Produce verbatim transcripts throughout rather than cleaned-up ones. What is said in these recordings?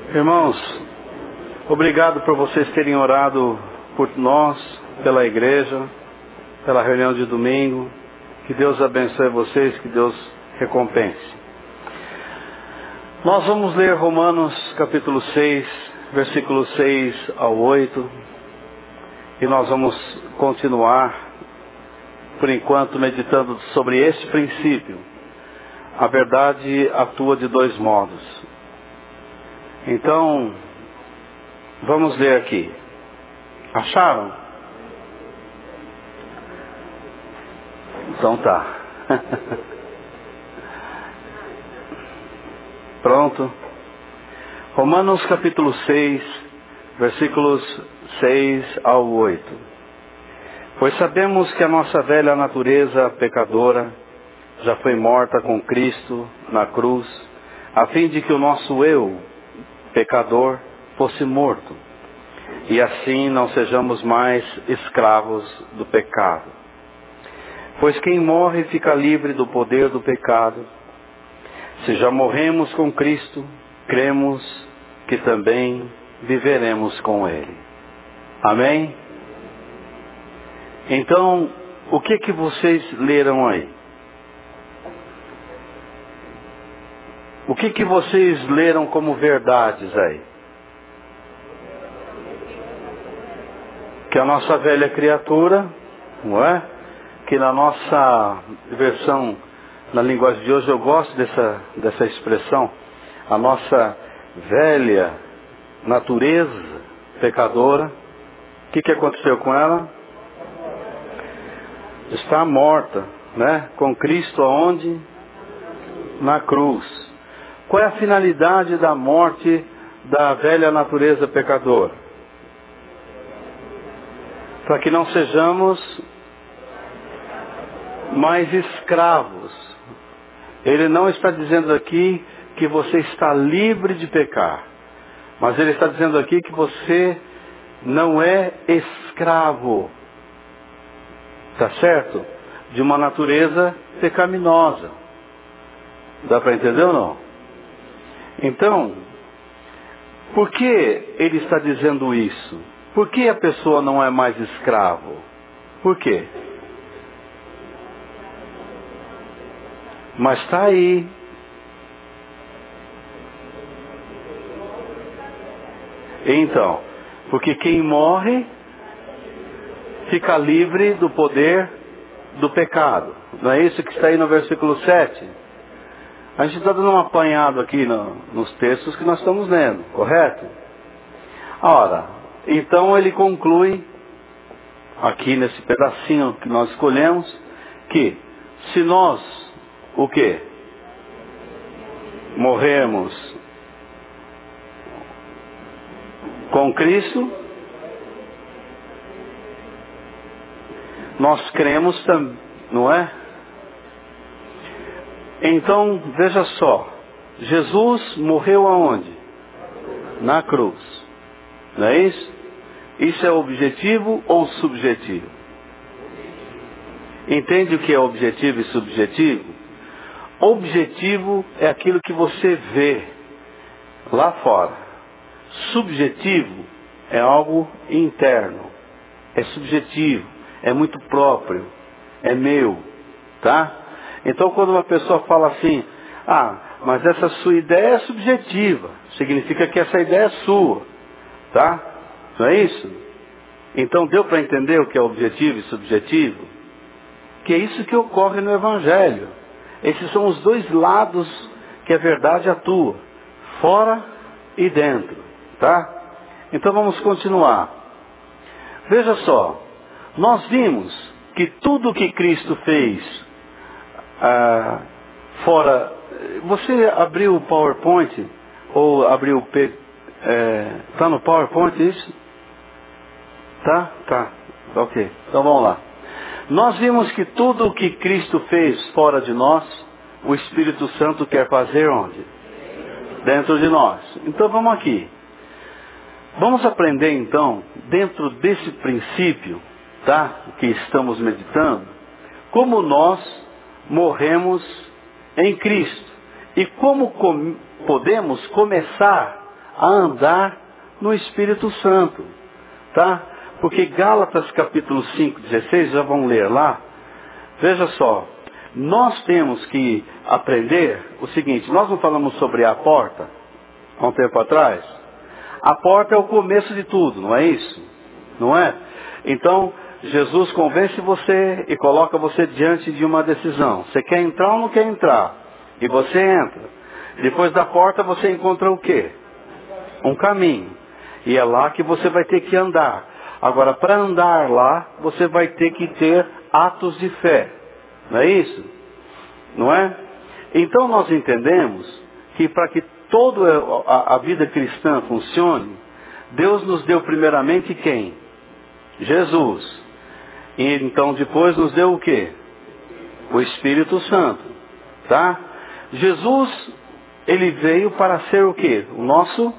Irmãos, obrigado por vocês terem orado por nós, pela igreja, pela reunião de domingo. Que Deus abençoe vocês, que Deus recompense. Nós vamos ler Romanos capítulo seis, versículos seis ao oito. E nós vamos continuar, por enquanto, meditando sobre este princípio. A verdade atua de dois modos. Então, vamos ler aqui. Acharam? Então tá. Pronto. Romanos capítulo seis, versículos seis ao oito. Pois sabemos que a nossa velha natureza pecadora já foi morta com Cristo na cruz, a fim de que o nosso eu, pecador, fosse morto, e assim não sejamos mais escravos do pecado. Pois quem morre fica livre do poder do pecado. Se já morremos com Cristo, cremos que também viveremos com Ele. Amém? Então, o que que vocês leram aí? O que que vocês leram como verdades aí? Que a nossa velha criatura, não é? Que na nossa versão, na linguagem de hoje, eu gosto dessa, dessa expressão, a nossa velha natureza pecadora, o que que aconteceu com ela? Está morta, né? Com Cristo aonde? Na cruz. Qual é a finalidade da morte da velha natureza pecadora? Para que não sejamos mais escravos. Ele não está dizendo aqui que você está livre de pecar. Mas ele está dizendo aqui que você não é escravo. Tá certo? De uma natureza pecaminosa. Dá para entender ou não? Então, por que ele está dizendo isso? Por que a pessoa não é mais escravo? Por quê? Mas está aí. Então, porque quem morre fica livre do poder do pecado. Não é isso que está aí no versículo sete? A gente está dando um apanhado aqui no, nos textos que nós estamos lendo, correto? Ora, então ele conclui, aqui nesse pedacinho que nós escolhemos, que se nós, o quê? Morremos com Cristo, nós cremos também, não é? Então, veja só, Jesus morreu aonde? Na cruz. Não é isso? Isso é objetivo ou subjetivo? Entende o que é objetivo e subjetivo? Objetivo é aquilo que você vê lá fora. Subjetivo é algo interno. É subjetivo, é muito próprio, é meu, tá? Então quando uma pessoa fala assim, ah, mas essa sua ideia é subjetiva, significa que essa ideia é sua, tá? Não é isso? Então deu para entender o que é objetivo e subjetivo? Que é isso que ocorre no Evangelho. Esses são os dois lados que a verdade atua, fora e dentro, tá? Então vamos continuar. Veja só, nós vimos que tudo que Cristo fez Ah, fora, você abriu o PowerPoint ou abriu o P, é, tá no PowerPoint isso? Tá? Tá, ok, então vamos lá. Nós vimos que tudo o que Cristo fez fora de nós, o Espírito Santo quer fazer onde? Dentro de nós. Então vamos aqui. Vamos aprender então, dentro desse princípio, tá? Que estamos meditando, como nós morremos em Cristo. E como com, podemos começar a andar no Espírito Santo, tá? Porque Gálatas capítulo cinco, dezesseis, já vamos ler lá. Veja só, nós temos que aprender o seguinte, nós não falamos sobre a porta, há um tempo atrás? A porta é o começo de tudo, não é isso? Não é? Então, Jesus convence você e coloca você diante de uma decisão. Você quer entrar ou não quer entrar? E você entra. Depois da porta você encontra o quê? Um caminho. E é lá que você vai ter que andar. Agora, para andar lá, você vai ter que ter atos de fé. Não é isso? Não é? Então nós entendemos que para que toda a, a vida cristã funcione, Deus nos deu primeiramente quem? Jesus. E então depois nos deu o quê? O Espírito Santo. Tá? Jesus, ele veio para ser o quê? O nosso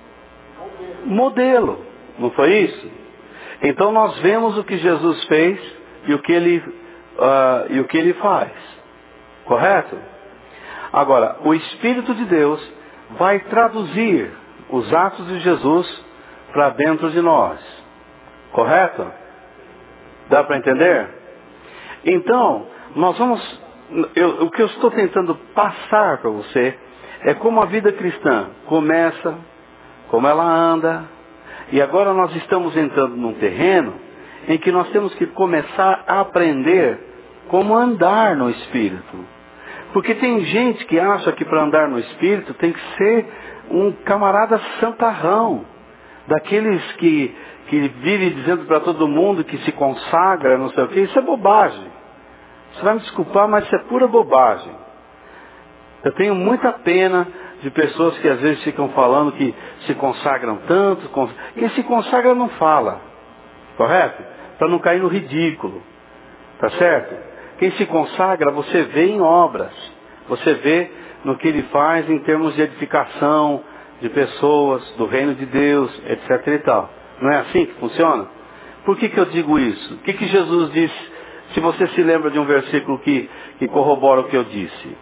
modelo. Não foi isso? Então nós vemos o que Jesus fez e o que ele, uh, e o que ele faz. Correto? Agora, o Espírito de Deus vai traduzir os atos de Jesus para dentro de nós. Correto? Dá para entender? Então, nós vamos... Eu, o que eu estou tentando passar para você é como a vida cristã começa, como ela anda, e agora nós estamos entrando num terreno em que nós temos que começar a aprender como andar no Espírito. Porque tem gente que acha que para andar no Espírito tem que ser um camarada santarrão, daqueles que, que vive dizendo para todo mundo que se consagra, não sei o quê. Isso é bobagem. Você vai me desculpar, mas isso é pura bobagem. Eu tenho muita pena de pessoas que às vezes ficam falando que se consagram tanto. Cons... Quem se consagra não fala. Correto? Para não cair no ridículo. Tá certo? Quem se consagra, você vê em obras. Você vê no que ele faz em termos de edificação de pessoas, do reino de Deus, etc e tal. Não é assim que funciona? Por que que eu digo isso? O que que Jesus disse? Se você se lembra de um versículo que, que corrobora o que eu disse.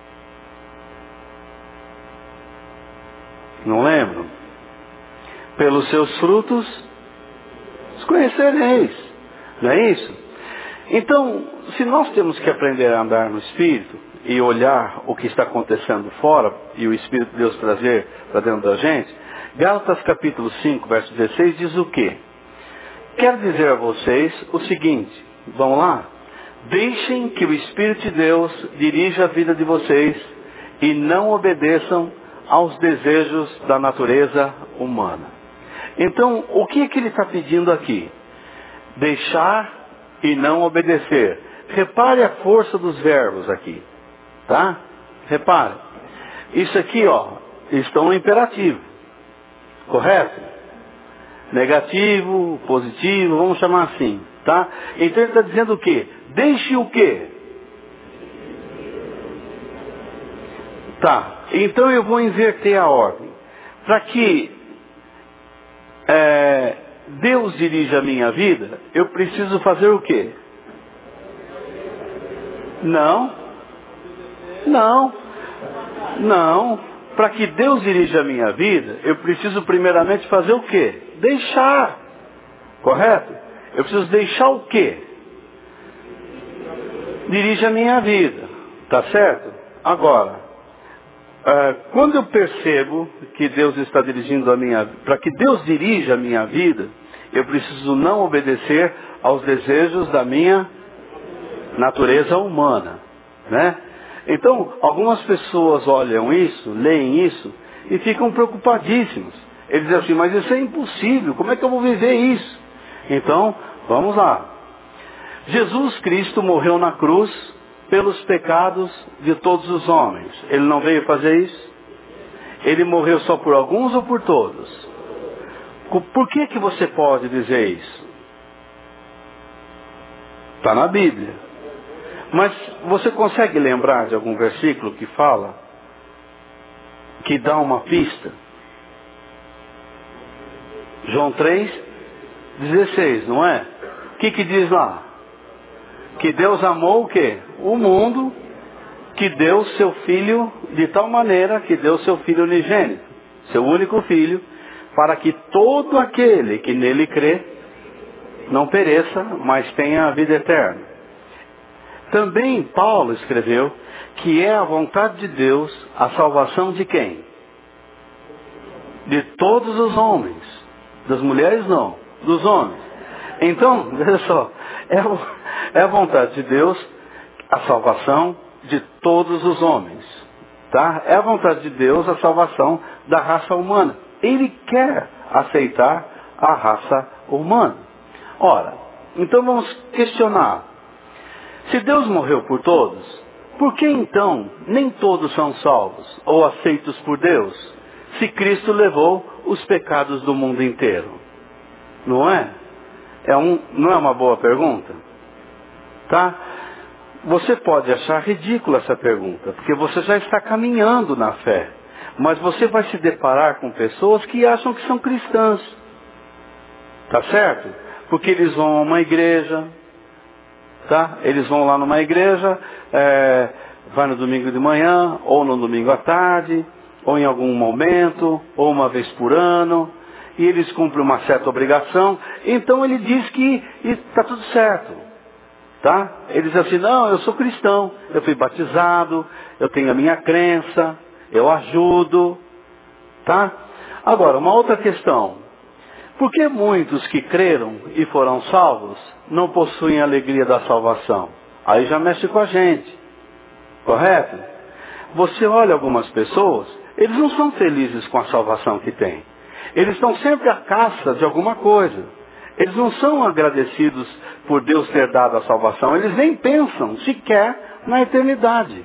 Não lembro? Pelos seus frutos os conhecereis. Não é isso? Então, se nós temos que aprender a andar no Espírito e olhar o que está acontecendo fora e o Espírito de Deus trazer para dentro da gente, Gálatas capítulo cinco, verso dezesseis diz o quê? Quero dizer a vocês o seguinte, vamos lá? Deixem que o Espírito de Deus dirija a vida de vocês e não obedeçam aos desejos da natureza humana. Então, o que é que ele está pedindo aqui? Deixar e não obedecer. Repare a força dos verbos aqui. Tá? Repare. Isso aqui, ó, estão no imperativo. Correto? Negativo, positivo, vamos chamar assim. Tá? Então ele está dizendo o quê? Deixe o quê? Tá. Então eu vou inverter a ordem. Para que é, Deus dirija a minha vida, eu preciso fazer o quê? Não. Não. Não. Para que Deus dirija a minha vida, eu preciso primeiramente fazer o quê? Deixar. Correto? Eu preciso deixar o quê? Dirige a minha vida. Tá certo? Agora, Uh, quando eu percebo que Deus está dirigindo a minha vida, para que Deus dirija a minha vida, eu preciso não obedecer aos desejos da minha natureza humana, né? Então, algumas pessoas olham isso, leem isso e ficam preocupadíssimos. Eles dizem assim, mas isso é impossível, como é que eu vou viver isso? Então, vamos lá. Jesus Cristo morreu na cruz pelos pecados de todos os homens. Ele não veio fazer isso? Ele morreu só por alguns ou por todos? Por que que você pode dizer isso? Está na Bíblia. Mas você consegue lembrar de algum versículo que fala, que dá uma pista? João três, dezesseis, não é? O que que diz lá? Que Deus amou o quê? O mundo, que deu seu Filho de tal maneira que deu seu Filho unigênito. seu único Filho, para que todo aquele que nele crê não pereça, mas tenha a vida eterna. Também Paulo escreveu que é a vontade de Deus a salvação de quem? De todos os homens. Das mulheres não, dos homens. Então, veja só, é a vontade de Deus a salvação de todos os homens. Tá? É a vontade de Deus a salvação da raça humana. Ele quer aceitar a raça humana. Ora, então vamos questionar. Se Deus morreu por todos, por que então nem todos são salvos ou aceitos por Deus, se Cristo levou os pecados do mundo inteiro? Não é? É um, não é uma boa pergunta? Tá? Você pode achar ridícula essa pergunta, porque você já está caminhando na fé. Mas você vai se deparar com pessoas que acham que são cristãs. Tá certo? Porque eles vão a uma igreja, tá? Eles vão lá numa igreja, é, vai no domingo de manhã, ou no domingo à tarde, ou em algum momento, ou uma vez por ano, e eles cumprem uma certa obrigação, então ele diz que está tudo certo. Tá? Ele diz assim, não, eu sou cristão, eu fui batizado, eu tenho a minha crença, eu ajudo. Tá? Agora, uma outra questão. Por que muitos que creram e foram salvos não possuem a alegria da salvação? Aí já mexe com a gente. Correto? Você olha algumas pessoas, eles não são felizes com a salvação que têm. Eles estão sempre à caça de alguma coisa. Eles não são agradecidos por Deus ter dado a salvação. Eles nem pensam sequer na eternidade.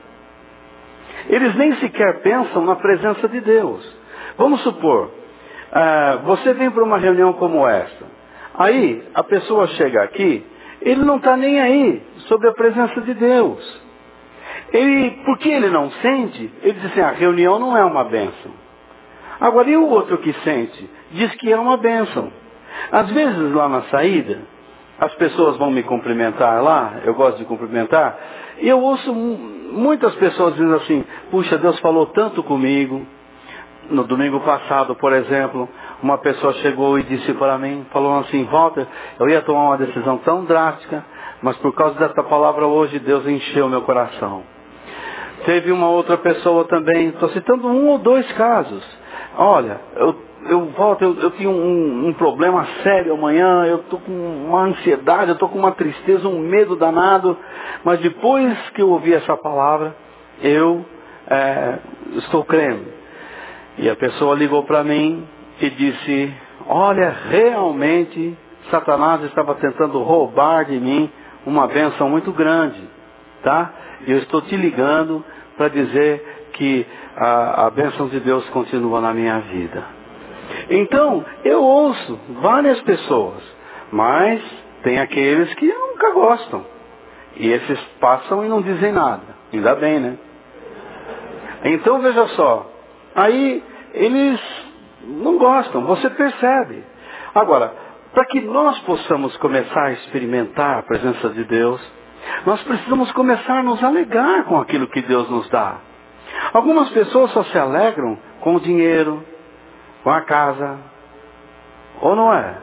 Eles nem sequer pensam na presença de Deus. Vamos supor, uh, você vem para uma reunião como esta. Aí, a pessoa chega aqui, ele não está nem aí sobre a presença de Deus. Ele, porque ele não sente, ele diz assim, a reunião não é uma bênção. Agora, e o outro que sente? Diz que é uma bênção. Às vezes, lá na saída, as pessoas vão me cumprimentar lá, eu gosto de cumprimentar, e eu ouço muitas pessoas dizendo assim, puxa, Deus falou tanto comigo. No domingo passado, por exemplo, uma pessoa chegou e disse para mim, falou assim, Walter, eu ia tomar uma decisão tão drástica, mas por causa dessa palavra hoje, Deus encheu meu coração. Teve uma outra pessoa também, estou citando um ou dois casos. Olha, eu, eu volto, eu, eu tenho um, um problema sério amanhã, eu estou com uma ansiedade, eu estou com uma tristeza, um medo danado, mas depois que eu ouvi essa palavra, eu é, estou crendo. E a pessoa ligou para mim e disse, olha, realmente Satanás estava tentando roubar de mim uma bênção muito grande, tá? E eu estou te ligando para dizer que a, a bênção de Deus continua na minha vida. Então, eu ouço várias pessoas, mas tem aqueles que nunca gostam. E esses passam e não dizem nada. Ainda bem, né? Então, veja só. Aí, eles não gostam, você percebe. Agora, para que nós possamos começar a experimentar a presença de Deus, nós precisamos começar a nos alegrar com aquilo que Deus nos dá. Algumas pessoas só se alegram com o dinheiro, com a casa, ou não é?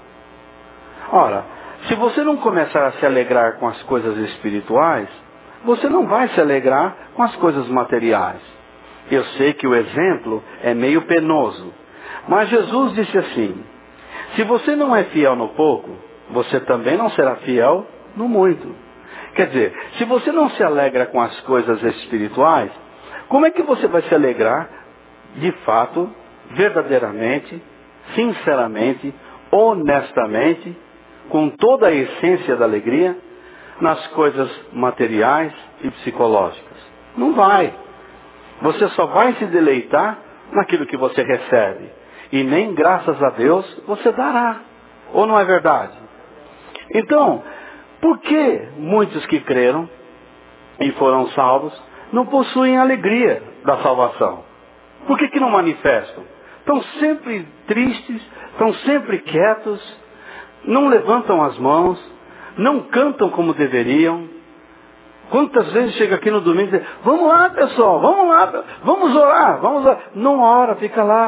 Ora, se você não começar a se alegrar com as coisas espirituais, você não vai se alegrar com as coisas materiais. Eu sei que o exemplo é meio penoso, mas Jesus disse assim, se você não é fiel no pouco, você também não será fiel no muito. Quer dizer, se você não se alegra com as coisas espirituais, como é que você vai se alegrar, de fato, verdadeiramente, sinceramente, honestamente, com toda a essência da alegria, nas coisas materiais e psicológicas? Não vai. Você só vai se deleitar naquilo que você recebe. E nem graças a Deus você dará. Ou não é verdade? Então, por que muitos que creram e foram salvos não possuem a alegria da salvação? Por que que não manifestam? Estão sempre tristes, estão sempre quietos, não levantam as mãos, não cantam como deveriam. Quantas vezes chega aqui no domingo e diz, vamos lá pessoal, vamos lá, vamos orar, vamos orar. Não ora, fica lá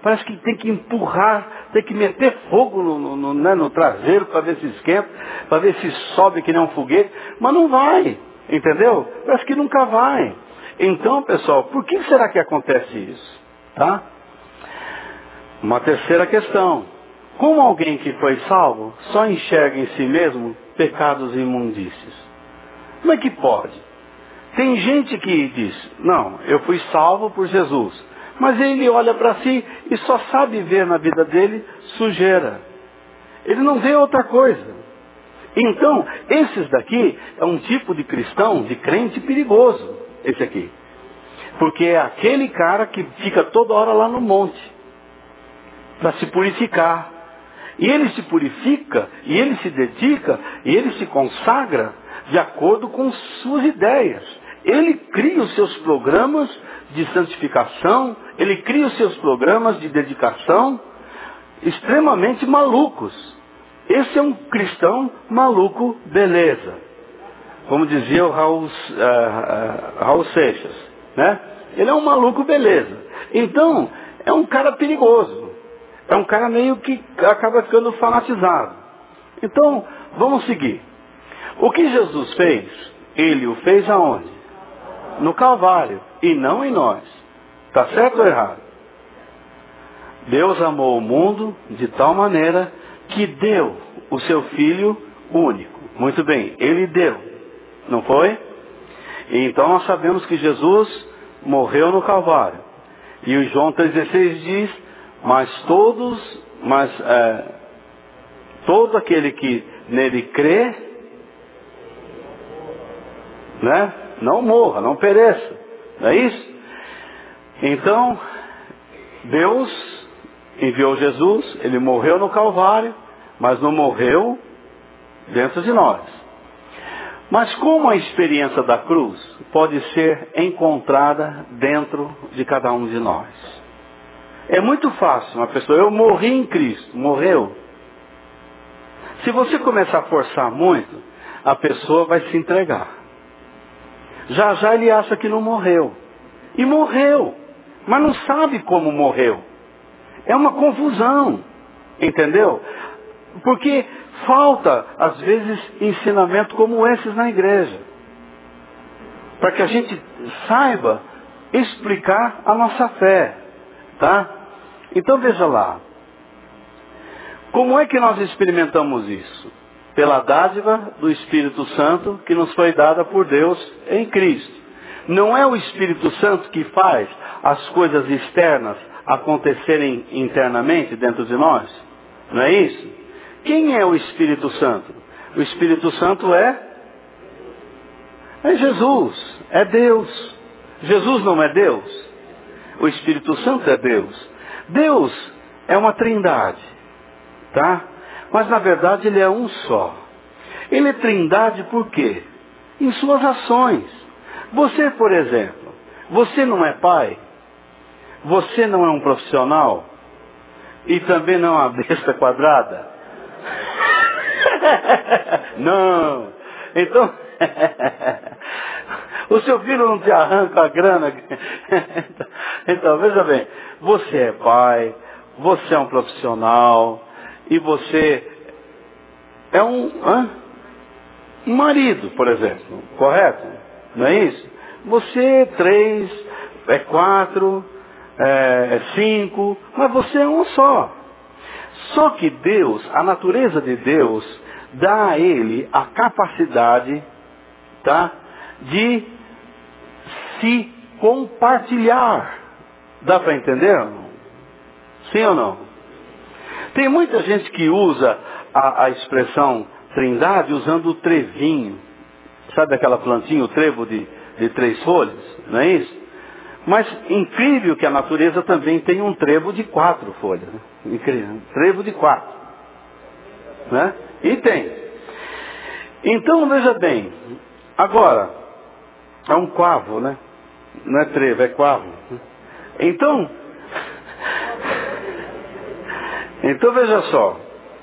Parece que tem que empurrar, tem que meter fogo no, no, no, né, no traseiro para ver se esquenta, para ver se sobe que nem um foguete. Mas não vai, entendeu? Parece que nunca vai. Então, pessoal, por que será que acontece isso? Tá? Uma terceira questão. Como alguém que foi salvo só enxerga em si mesmo pecados e imundícias? Como é que pode? Tem gente que diz, não, eu fui salvo por Jesus. Mas ele olha para si e só sabe ver na vida dele sujeira. Ele não vê outra coisa. Então, esses daqui é um tipo de cristão, de crente perigoso, esse aqui. Porque é aquele cara que fica toda hora lá no monte, para se purificar. E ele se purifica, e ele se dedica, e ele se consagra de acordo com suas ideias. Ele cria os seus programas de santificação, ele cria os seus programas de dedicação extremamente malucos. Esse é um cristão maluco, beleza. Como dizia o Raul, uh, uh, Raul Seixas, né? Ele é um maluco, beleza. Então, é um cara perigoso. É um cara meio que acaba ficando fanatizado. Então, vamos seguir. O que Jesus fez, ele o fez aonde? No Calvário, e não em nós. Está certo ou errado? Deus amou o mundo de tal maneira que deu o seu Filho único. Muito bem, ele deu. Não foi? E então nós sabemos que Jesus morreu no Calvário. E o João três dezesseis diz, mas todos, mas é, todo aquele que nele crê, né, não morra, não pereça. Não é isso? Então, Deus enviou Jesus, ele morreu no Calvário, mas não morreu dentro de nós. Mas como a experiência da cruz pode ser encontrada dentro de cada um de nós? É muito fácil uma pessoa, eu morri em Cristo, morreu. Se você começar a forçar muito, a pessoa vai se entregar. Já já ele acha que não morreu. E morreu, mas não sabe como morreu. É uma confusão, entendeu? Porque falta, às vezes, ensinamento como esses na igreja. Para que a gente saiba explicar a nossa fé. Tá? Então veja lá. Como é que nós experimentamos isso? Pela dádiva do Espírito Santo que nos foi dada por Deus em Cristo. Não é o Espírito Santo que faz as coisas externas acontecerem internamente dentro de nós? Não é isso? Quem é o Espírito Santo? O Espírito Santo é? É Jesus, é Deus. Jesus não é Deus? O Espírito Santo é Deus. Deus é uma trindade, tá? Mas na verdade ele é um só. Ele é trindade por quê? Em suas ações. Você, por exemplo, você não é pai? Você não é um profissional? E também não é uma besta quadrada? Não. Então, o seu filho não te arranca a grana? Então, veja bem, você é pai, você é um profissional, e você é um, hã? um marido, por exemplo, correto? Não é isso? Você é três, é quatro, é, é cinco, mas você é um só. Só que Deus, a natureza de Deus, dá a ele a capacidade, tá, de se compartilhar. Dá para entender? Sim ou não? Tem muita gente que usa a, a expressão trindade usando o trevinho. Sabe aquela plantinha, o trevo de, de três folhas? Não é isso? Mas incrível que a natureza também tem um trevo de quatro folhas. Né? Incrível. Trevo de quatro. Né? E tem. Então, veja bem. Agora, é um quavo, né? Não é trevo, é quavo. Então, então veja só.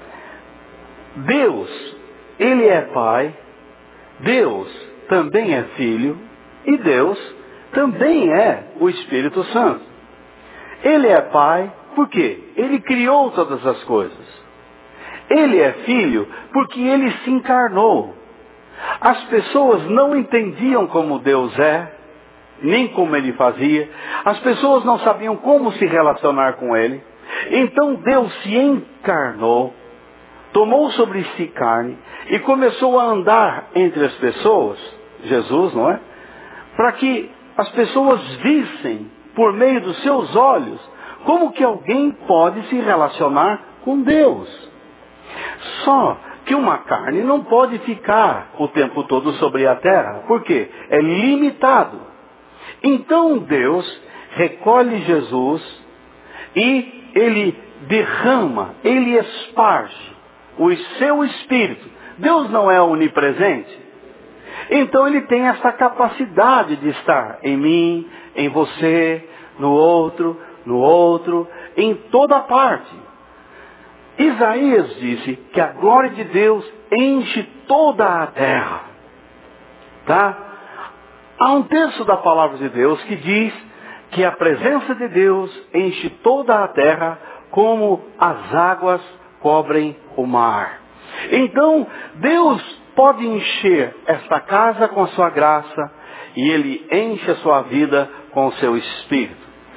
Deus, Ele é Pai. Deus também é Filho. E Deus também é o Espírito Santo. Ele é Pai Por quê? Ele criou todas as coisas. Ele é filho porque ele se encarnou. As pessoas não entendiam como Deus é, nem como ele fazia. As pessoas não sabiam como se relacionar com ele. Então Deus se encarnou, tomou sobre si carne e começou a andar entre as pessoas, Jesus, não é? Para que as pessoas vissem por meio dos seus olhos como que alguém pode se relacionar com Deus. Só que uma carne não pode ficar o tempo todo sobre a terra. Por quê? É limitado. Então Deus recolhe Jesus e ele derrama, ele esparge o seu Espírito. Deus não é onipresente. Então ele tem essa capacidade de estar em mim, em você, no outro, no outro, em toda parte. Isaías disse que a glória de Deus enche toda a terra. Tá? Há um texto da palavra de Deus que diz que a presença de Deus enche toda a terra como as águas cobrem o mar. Então, Deus pode encher esta casa com a sua graça e Ele enche a sua vida com o seu Espírito.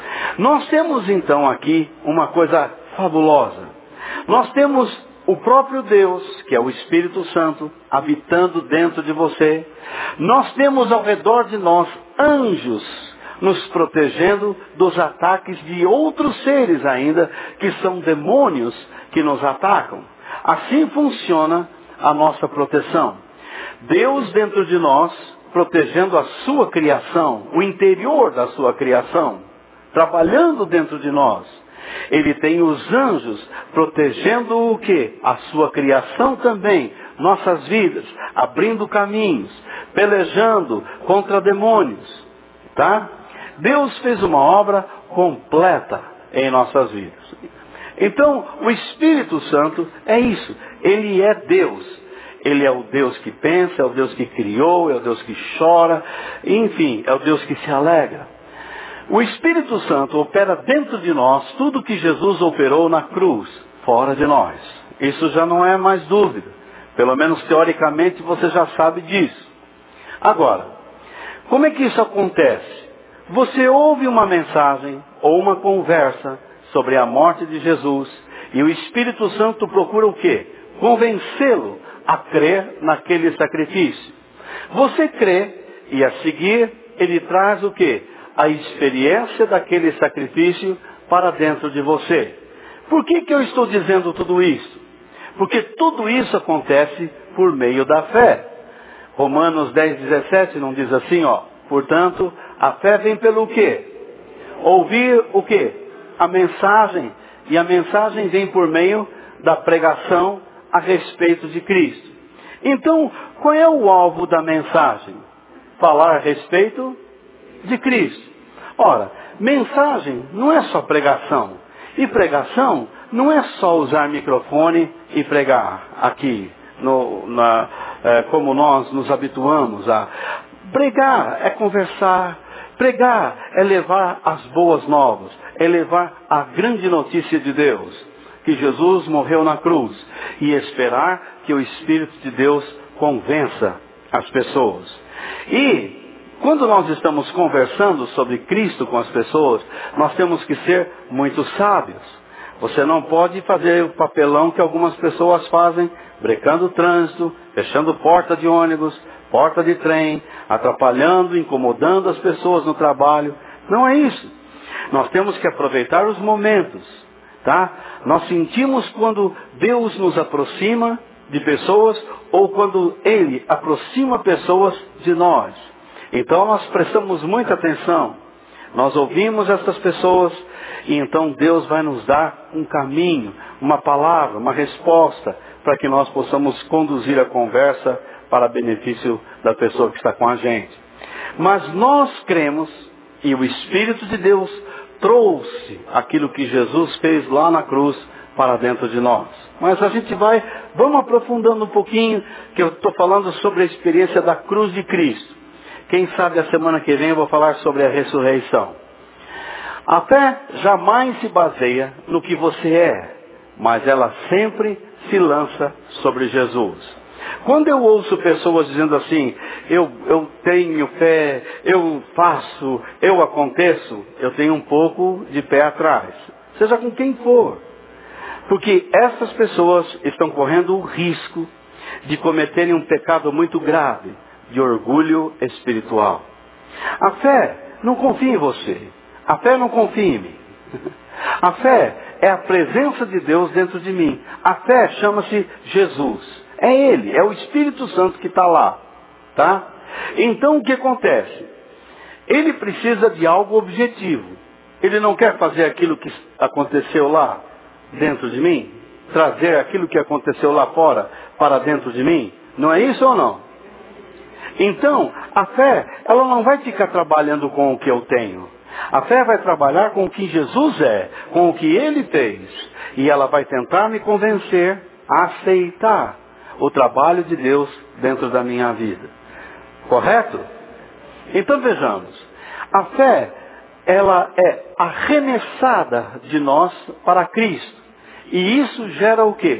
Nós temos então aqui uma coisa fabulosa. Nós temos o próprio Deus, que é o Espírito Santo, habitando dentro de você. Nós temos ao redor de nós anjos nos protegendo dos ataques de outros seres ainda, que são demônios que nos atacam. Assim funciona a nossa proteção. Deus dentro de nós, protegendo a sua criação, o interior da sua criação, trabalhando dentro de nós. Ele tem os anjos protegendo o quê? A sua criação também, nossas vidas, abrindo caminhos, pelejando contra demônios, tá? Deus fez uma obra completa em nossas vidas. Então, o Espírito Santo é isso. Ele é Deus. Ele é o Deus que pensa, é o Deus que criou, é o Deus que chora, enfim, é o Deus que se alegra. O Espírito Santo opera dentro de nós tudo que Jesus operou na cruz, fora de nós. Isso já não é mais dúvida. Pelo menos teoricamente você já sabe disso. Agora, como é que isso acontece? Você ouve uma mensagem ou uma conversa sobre a morte de Jesus e o Espírito Santo procura o quê? Convencê-lo a crer naquele sacrifício. Você crê e a seguir ele traz o quê? A experiência daquele sacrifício para dentro de você. Por que que eu estou dizendo tudo isso? Porque tudo isso acontece por meio da fé. Romanos dez, dezessete não diz assim, ó. Portanto, a fé vem pelo quê? Ouvir o quê? A mensagem. E a mensagem vem por meio da pregação a respeito de Cristo. Então, qual é o alvo da mensagem? Falar a respeito de Cristo. Ora, mensagem não é só pregação. E pregação não é só usar microfone e pregar aqui, no, na, é, como nós nos habituamos a. Pregar é conversar. Pregar é levar as boas novas. É levar a grande notícia de Deus. Que Jesus morreu na cruz. E esperar que o Espírito de Deus convença as pessoas. E quando nós estamos conversando sobre Cristo com as pessoas, nós temos que ser muito sábios. Você não pode fazer o papelão que algumas pessoas fazem, brecando o trânsito, fechando porta de ônibus, porta de trem, atrapalhando, incomodando as pessoas no trabalho. Não é isso. Nós temos que aproveitar os momentos, tá? Nós sentimos quando Deus nos aproxima de pessoas ou quando Ele aproxima pessoas de nós. Então nós prestamos muita atenção. Nós ouvimos essas pessoas e então Deus vai nos dar um caminho, uma palavra, uma resposta para que nós possamos conduzir a conversa para benefício da pessoa que está com a gente. Mas nós cremos e o Espírito de Deus trouxe aquilo que Jesus fez lá na cruz para dentro de nós. Mas a gente vai, vamos aprofundando um pouquinho, que eu estou falando sobre a experiência da cruz de Cristo. Quem sabe a semana que vem eu vou falar sobre a ressurreição. A fé jamais se baseia no que você é, mas ela sempre se lança sobre Jesus. Quando eu ouço pessoas dizendo assim, eu, eu tenho fé, eu faço, eu aconteço, eu tenho um pouco de pé atrás. Seja com quem for. Porque essas pessoas estão correndo o risco de cometerem um pecado muito grave, de orgulho espiritual. A fé não confia em você. A fé não confia em mim. A fé é a presença de Deus dentro de mim. A fé chama-se Jesus. É Ele, é o Espírito Santo que está lá. Tá? Então o que acontece? Ele precisa de algo objetivo. Ele não quer fazer aquilo que aconteceu lá dentro de mim? Trazer aquilo que aconteceu lá fora para dentro de mim? Não é isso ou não? Então, a fé, ela não vai ficar trabalhando com o que eu tenho. A fé vai trabalhar com o que Jesus é, com o que Ele fez. E ela vai tentar me convencer a aceitar o trabalho de Deus dentro da minha vida. Correto? Então vejamos. A fé, ela é arremessada de nós para Cristo. E isso gera o quê?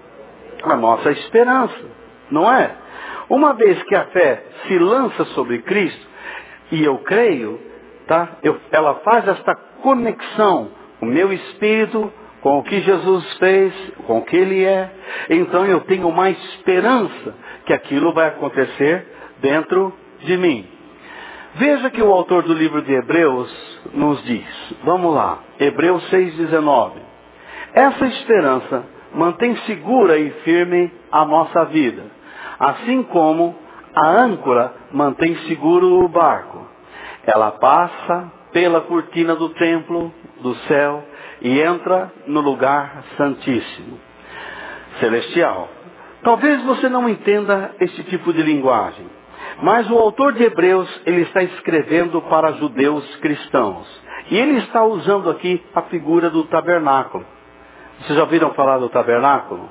A nossa esperança. Não é? Uma vez que a fé se lança sobre Cristo, e eu creio, tá? Eu, ela faz esta conexão, o meu espírito, com o que Jesus fez, com o que Ele é. Então eu tenho uma esperança que aquilo vai acontecer dentro de mim. Veja que o autor do livro de Hebreus nos diz. Vamos lá. Hebreus seis, dezenove. Essa esperança mantém segura e firme a nossa vida, assim como a âncora mantém seguro o barco. Ela passa pela cortina do templo, do céu, e entra no lugar santíssimo, celestial. Talvez você não entenda esse tipo de linguagem, mas o autor de Hebreus, ele está escrevendo para judeus cristãos. E ele está usando aqui a figura do tabernáculo. Vocês já ouviram falar do tabernáculo?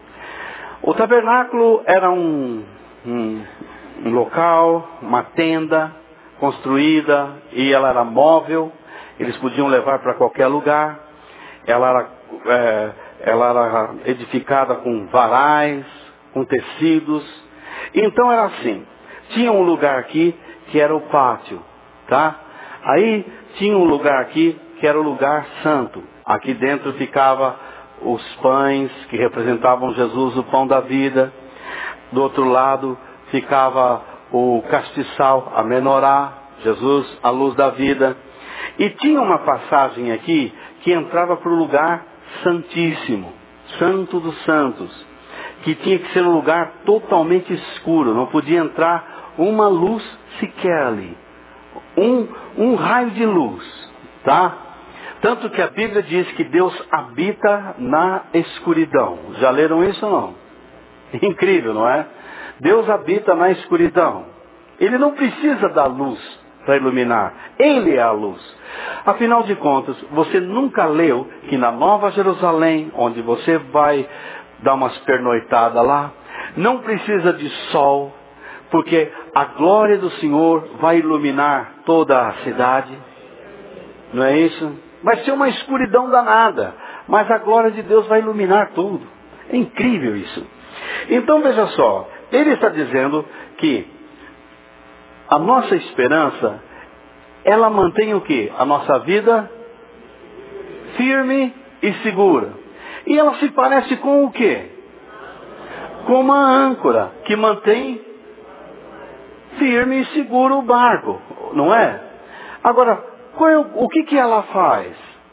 O tabernáculo era um, um, um local, uma tenda construída, e ela era móvel, eles podiam levar para qualquer lugar. Ela era, é, ela era edificada com varais, com tecidos. Então era assim, tinha um lugar aqui que era o pátio, tá? Aí tinha um lugar aqui que era o lugar santo. Aqui dentro ficava os pães que representavam Jesus, o pão da vida. Do outro lado ficava o castiçal, a menorá, Jesus, a luz da vida. E tinha uma passagem aqui que entrava para o lugar santíssimo, santo dos santos, que tinha que ser um lugar totalmente escuro, não podia entrar uma luz sequer ali, um, um raio de luz, tá? Tanto que a Bíblia diz que Deus habita na escuridão. Já leram isso ou não? Incrível, não é? Deus habita na escuridão. Ele não precisa da luz para iluminar. Ele é a luz. Afinal de contas, você nunca leu que na Nova Jerusalém, onde você vai dar umas pernoitadas lá, não precisa de sol, porque a glória do Senhor vai iluminar toda a cidade. Não é isso? Vai ser uma escuridão danada, mas a glória de Deus vai iluminar tudo. É incrível isso. Então veja só, ele está dizendo que a nossa esperança, ela mantém o quê? A nossa vida firme e segura. E ela se parece com o quê? Com uma âncora que mantém firme e seguro o barco, não é? Agora, qual é o, o que que ela faz?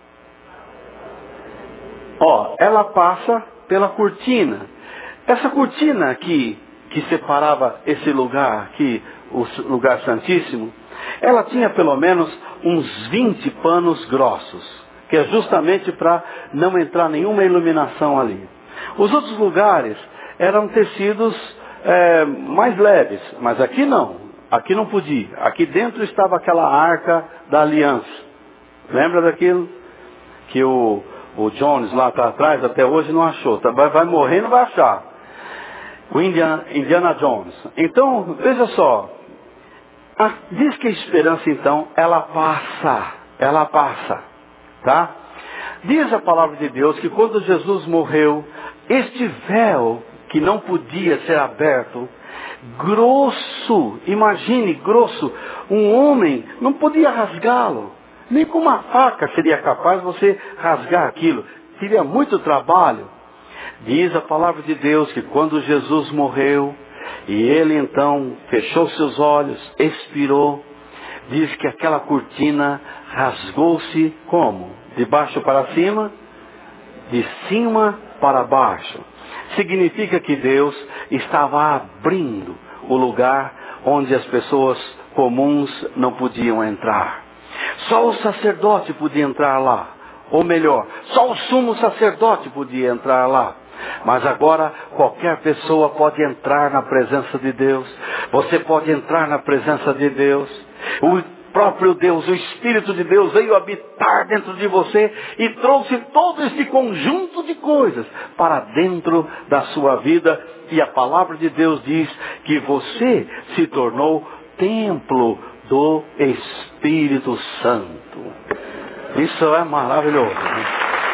Ó, ela passa pela cortina. Essa cortina aqui, que separava esse lugar aqui, o lugar santíssimo, ela tinha pelo menos uns vinte panos grossos, que é justamente para não entrar nenhuma iluminação ali. Os outros lugares eram tecidos é, mais leves, mas aqui não, aqui não podia. Aqui dentro estava aquela arca da aliança. Lembra daquilo? Que o, o Jones lá tá atrás até hoje não achou, vai, vai morrer e não vai achar. O Indiana, Indiana Jones. Então, veja só, a, diz que a esperança então, ela passa, ela passa. tá? Diz a palavra de Deus que quando Jesus morreu, este véu que não podia ser aberto, grosso, imagine, grosso, um homem não podia rasgá-lo, nem com uma faca seria capaz você rasgar aquilo, teria muito trabalho. Diz a palavra de Deus que quando Jesus morreu, e ele então fechou seus olhos, expirou, diz que aquela cortina rasgou-se como? De baixo para cima? De cima para baixo. Significa que Deus estava abrindo o lugar onde as pessoas comuns não podiam entrar. Só o sacerdote podia entrar lá. Ou melhor, só o sumo sacerdote podia entrar lá. Mas agora qualquer pessoa pode entrar na presença de Deus. Você pode entrar na presença de Deus. O próprio Deus, o Espírito de Deus veio habitar dentro de você e trouxe todo esse conjunto de coisas para dentro da sua vida. E a palavra de Deus diz que você se tornou templo do Espírito Santo. Isso é maravilhoso, né?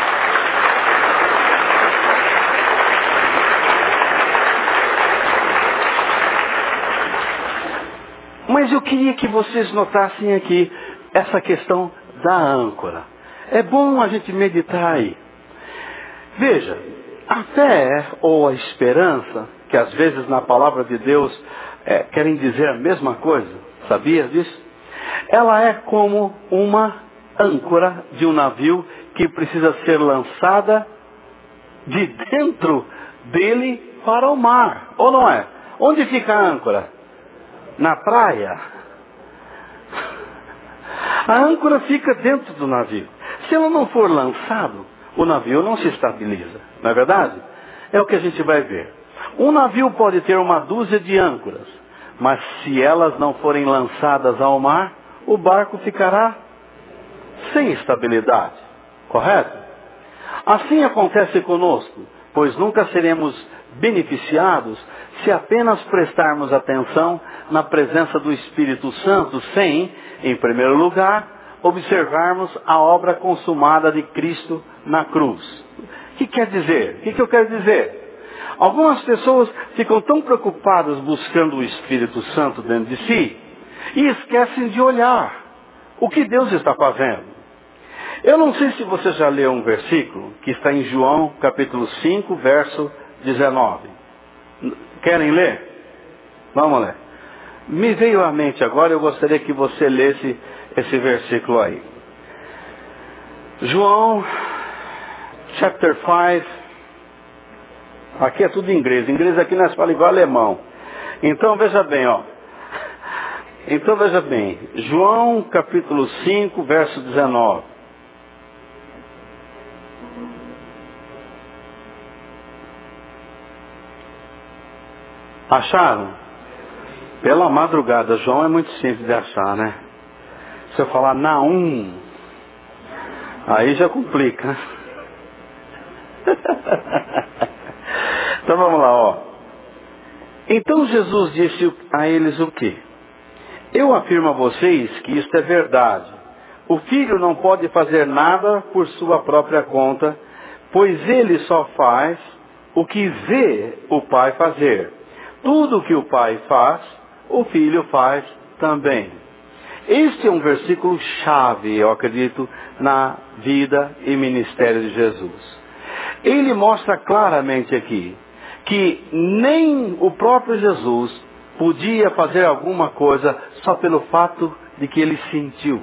Mas eu queria que vocês notassem aqui essa questão da âncora. É bom a gente meditar aí. Veja, a fé ou a esperança, que às vezes na palavra de Deus é, querem dizer a mesma coisa, sabia disso? Ela é como uma âncora de um navio que precisa ser lançada de dentro dele para o mar, ou não é? Onde fica a âncora? Na praia. A âncora fica dentro do navio. Se ela não for lançado, o navio não se estabiliza. Não é verdade? É o que a gente vai ver. Um navio pode ter uma dúzia de âncoras, mas se elas não forem lançadas ao mar, o barco ficará sem estabilidade. Correto? Assim acontece conosco, pois nunca seremos beneficiados se apenas prestarmos atenção na presença do Espírito Santo, sem, em primeiro lugar, observarmos a obra consumada de Cristo na cruz. O que quer dizer? O que, que eu quero dizer? Algumas pessoas ficam tão preocupadas buscando o Espírito Santo dentro de si e esquecem de olhar o que Deus está fazendo. Eu não sei se você já leu um versículo que está em João capítulo cinco, verso dezenove. Querem ler? Vamos ler. Me veio à mente agora, eu gostaria que você lesse esse versículo aí. João, chapter five. Aqui é tudo em inglês. Em inglês aqui nós falamos igual alemão. Então veja bem, ó. Então veja bem. João capítulo cinco, verso dezenove. Acharam? Pela madrugada, João é muito simples de achar, né? Se eu falar Naum, aí já complica. Então vamos lá, ó. Então Jesus disse a eles o quê? Eu afirmo a vocês que isto é verdade. O filho não pode fazer nada por sua própria conta, pois ele só faz o que vê o pai fazer. Tudo o que o pai faz, o filho faz também. Este é um versículo chave, eu acredito, na vida e ministério de Jesus. Ele mostra claramente aqui que nem o próprio Jesus podia fazer alguma coisa só pelo fato de que ele sentiu.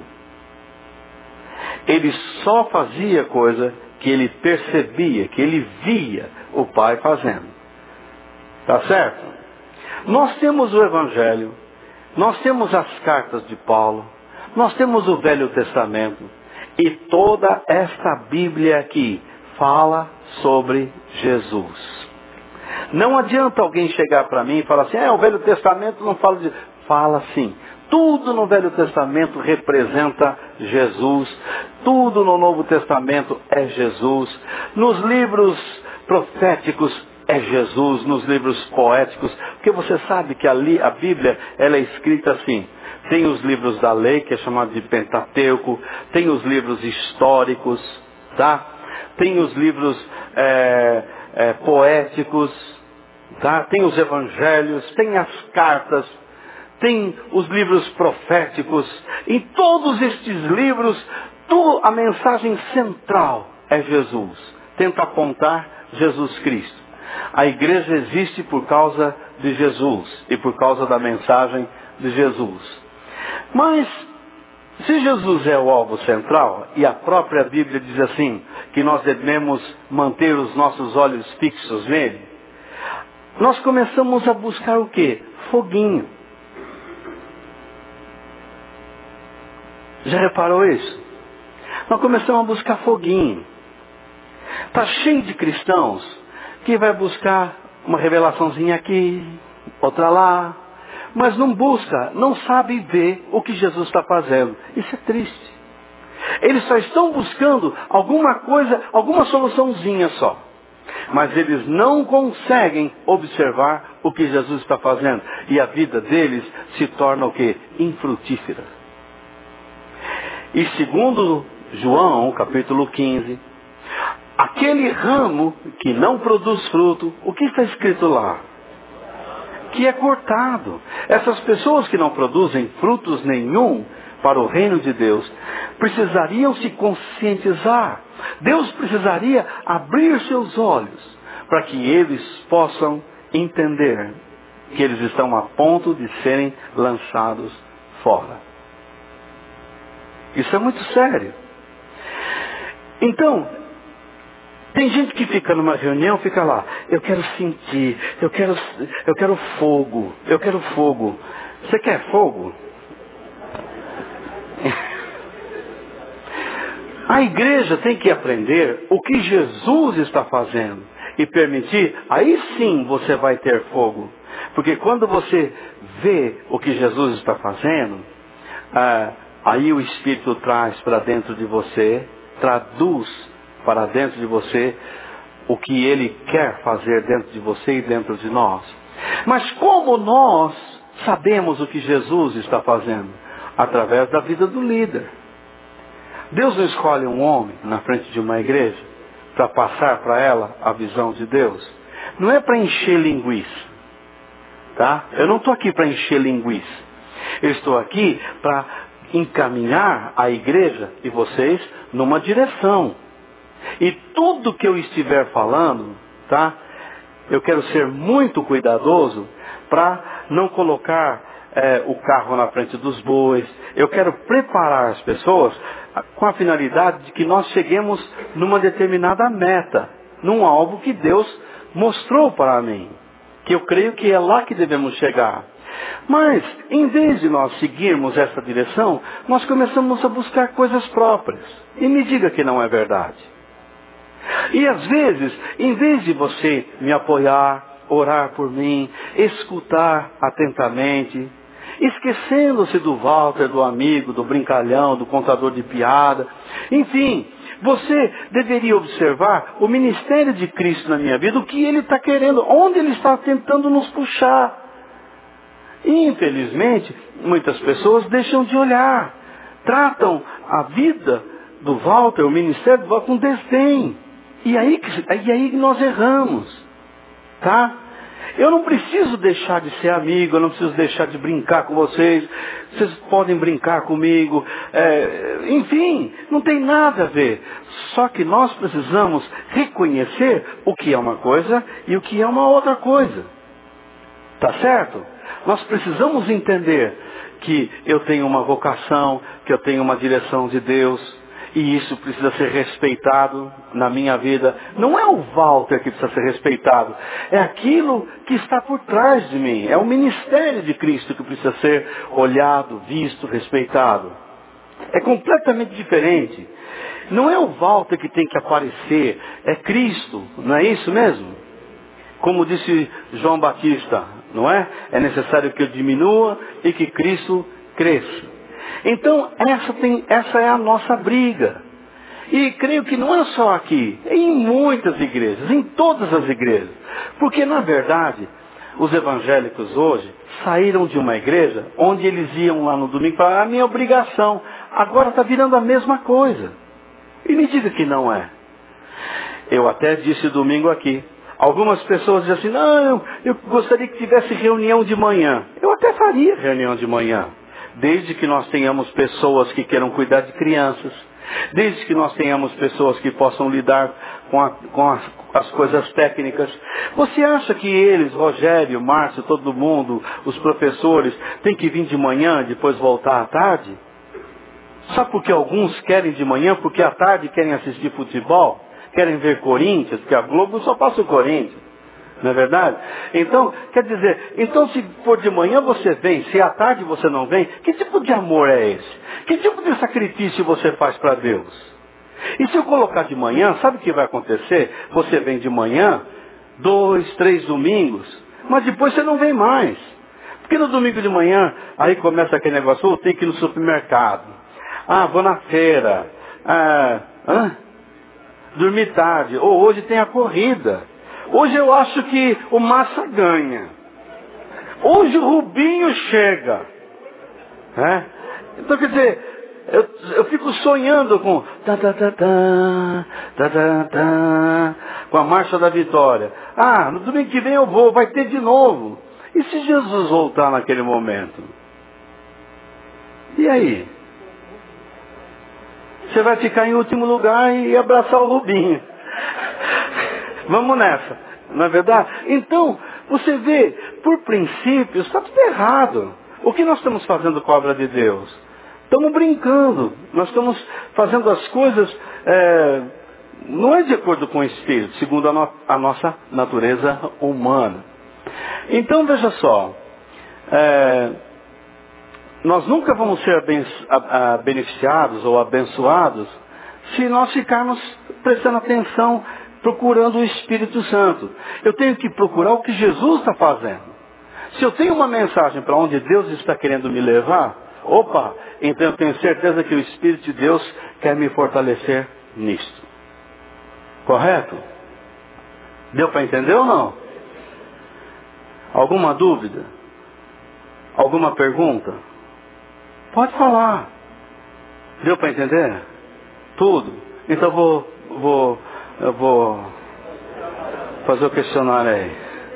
Ele só fazia coisa que ele percebia, que ele via o Pai fazendo. Tá certo? Nós temos o Evangelho, nós temos as cartas de Paulo, nós temos o Velho Testamento, e toda esta Bíblia aqui fala sobre Jesus. Não adianta alguém chegar para mim e falar assim, é, o Velho Testamento não fala de... Fala sim. Tudo no Velho Testamento representa Jesus. Tudo no Novo Testamento é Jesus. Nos livros proféticos é Jesus nos livros poéticos, porque você sabe que ali a Bíblia ela é escrita assim. Tem os livros da lei, que é chamado de Pentateuco, tem os livros históricos, tá? Tem os livros é, é, poéticos, tá? Tem os evangelhos, tem as cartas, tem os livros proféticos. Em todos estes livros, tu, a mensagem central é Jesus. Tenta apontar Jesus Cristo. A igreja existe por causa de Jesus e por causa da mensagem de Jesus. Mas, se Jesus é o alvo central, e a própria Bíblia diz assim, que nós devemos manter os nossos olhos fixos nele, nós começamos a buscar o quê? Foguinho. Já reparou isso? Nós começamos a buscar foguinho. Está cheio de cristãos que vai buscar uma revelaçãozinha aqui, outra lá, mas não busca, não sabe ver o que Jesus está fazendo. Isso é triste. Eles só estão buscando alguma coisa, alguma soluçãozinha só. Mas eles não conseguem observar o que Jesus está fazendo. E a vida deles se torna o quê? Infrutífera. E segundo João, capítulo quinze, aquele ramo que não produz fruto, o que está escrito lá? Que é cortado. Essas pessoas que não produzem frutos nenhum para o reino de Deus, precisariam se conscientizar. Deus precisaria abrir seus olhos para que eles possam entender que eles estão a ponto de serem lançados fora. Isso é muito sério. Então, tem gente que fica numa reunião, fica lá, eu quero sentir, eu quero, eu quero fogo, eu quero fogo. Você quer fogo? A igreja tem que aprender o que Jesus está fazendo e permitir, aí sim você vai ter fogo. Porque quando você vê o que Jesus está fazendo, ah, aí o Espírito traz para dentro de você, traduz para dentro de você o que Ele quer fazer dentro de você e dentro de nós. Mas como nós sabemos o que Jesus está fazendo? Através da vida do líder. Deus não escolhe um homem na frente de uma igreja para passar para ela a visão de Deus. Não é para encher linguiça. Tá? Eu não estou aqui para encher linguiça. Eu estou aqui para encaminhar a igreja e vocês numa direção. E tudo que eu estiver falando, tá? Eu quero ser muito cuidadoso para não colocar é, o carro na frente dos bois. Eu quero preparar as pessoas com a finalidade de que nós cheguemos numa determinada meta, num alvo que Deus mostrou para mim, que eu creio que é lá que devemos chegar. Mas, em vez de nós seguirmos essa direção, nós começamos a buscar coisas próprias. E me diga que não é verdade. E às vezes, em vez de você me apoiar, orar por mim, escutar atentamente, esquecendo-se do Walter, do amigo, do brincalhão, do contador de piada, enfim, você deveria observar o ministério de Cristo na minha vida, o que Ele está querendo, onde Ele está tentando nos puxar. E infelizmente, muitas pessoas deixam de olhar, tratam a vida do Walter, o ministério do Walter, com desdém. E aí, e aí nós erramos, tá? Eu não preciso deixar de ser amigo, eu não preciso deixar de brincar com vocês, vocês podem brincar comigo, é, enfim, não tem nada a ver. Só que nós precisamos reconhecer o que é uma coisa e o que é uma outra coisa. Tá certo? Nós precisamos entender que eu tenho uma vocação, que eu tenho uma direção de Deus, e isso precisa ser respeitado na minha vida. Não é o Walter que precisa ser respeitado. É aquilo que está por trás de mim. É o ministério de Cristo que precisa ser olhado, visto, respeitado. É completamente diferente. Não é o Walter que tem que aparecer. É Cristo. Não é isso mesmo? Como disse João Batista, não é? É necessário que eu diminua e que Cristo cresça. Então, essa, tem, essa é a nossa briga. E creio que não é só aqui, é em muitas igrejas, em todas as igrejas. Porque, na verdade, os evangélicos hoje saíram de uma igreja onde eles iam lá no domingo e falaram, a minha obrigação. Agora está virando a mesma coisa. E me diga que não é. Eu até disse domingo aqui. Algumas pessoas dizem assim, não, eu gostaria que tivesse reunião de manhã. Eu até faria reunião de manhã. Desde que nós tenhamos pessoas que queiram cuidar de crianças. Desde que nós tenhamos pessoas que possam lidar com, a, com as, as coisas técnicas. Você acha que eles, Rogério, Márcio, todo mundo, os professores, têm que vir de manhã e depois voltar à tarde? Sabe por que alguns querem de manhã? Porque à tarde querem assistir futebol? Querem ver Corinthians? Porque a Globo só passa o Corinthians. Não é verdade? Então, quer dizer, então se for de manhã você vem, se à tarde você não vem, que tipo de amor é esse? Que tipo de sacrifício você faz para Deus? E se eu colocar de manhã, sabe o que vai acontecer? Você vem de manhã, dois, três domingos, mas depois você não vem mais. Porque no domingo de manhã, aí começa aquele negócio, oh, tem que ir no supermercado. Ah, vou na feira. Ah, hã? Dormir tarde. Ou hoje tem a corrida. Hoje eu acho que o Massa ganha. Hoje o Rubinho chega. É? Então quer dizer, eu, eu fico sonhando com tá, tá, tá, tá, tá, tá, tá, com a marcha da vitória. Ah, no domingo que vem eu vou, vai ter de novo. E se Jesus voltar naquele momento? E aí? Você vai ficar em último lugar e abraçar o Rubinho. Vamos nessa, não é verdade? Então, você vê, por princípio, está tudo errado. O que nós estamos fazendo com a obra de Deus? Estamos brincando. Nós estamos fazendo as coisas, é, não é de acordo com o Espírito, segundo a, no, a nossa natureza humana. Então, veja só, é, nós nunca vamos ser beneficiados ou abençoados se nós ficarmos prestando atenção, procurando o Espírito Santo. Eu tenho que procurar o que Jesus está fazendo. Se eu tenho uma mensagem para onde Deus está querendo me levar, opa, então eu tenho certeza que o Espírito de Deus quer me fortalecer nisto. Correto? Deu para entender ou não? Alguma dúvida? Alguma pergunta? Pode falar. Deu para entender? Tudo. Então eu vou, vou, eu vou fazer o questionário aí.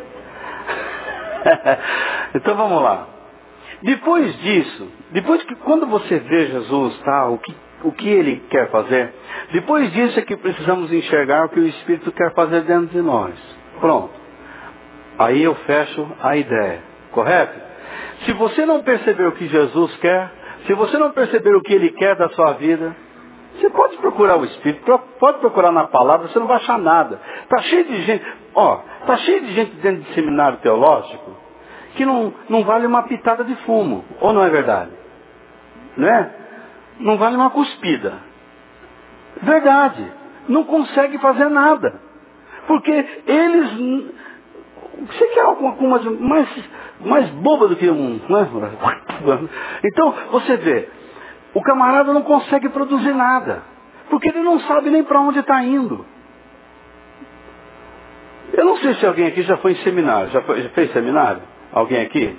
Então vamos lá. Depois disso, depois que quando você vê Jesus, tá, o que, o que ele quer fazer, depois disso é que precisamos enxergar o que o Espírito quer fazer dentro de nós. Pronto. Aí eu fecho a ideia. Correto? Se você não perceber o que Jesus quer, se você não perceber o que ele quer da sua vida, você pode procurar o Espírito, pode procurar na palavra, você não vai achar nada. Está cheio de gente, ó, está cheio de gente dentro de seminário teológico que não, não vale uma pitada de fumo, ou não é verdade? Né? Não vale uma cuspida. Verdade. Não consegue fazer nada. Porque eles... Você quer alguma coisa mais, mais boba do que um... Né? Então, você vê, o camarada não consegue produzir nada. Porque ele não sabe nem para onde está indo. Eu não sei se alguém aqui já foi em seminário. Já, foi, já fez seminário? Alguém aqui?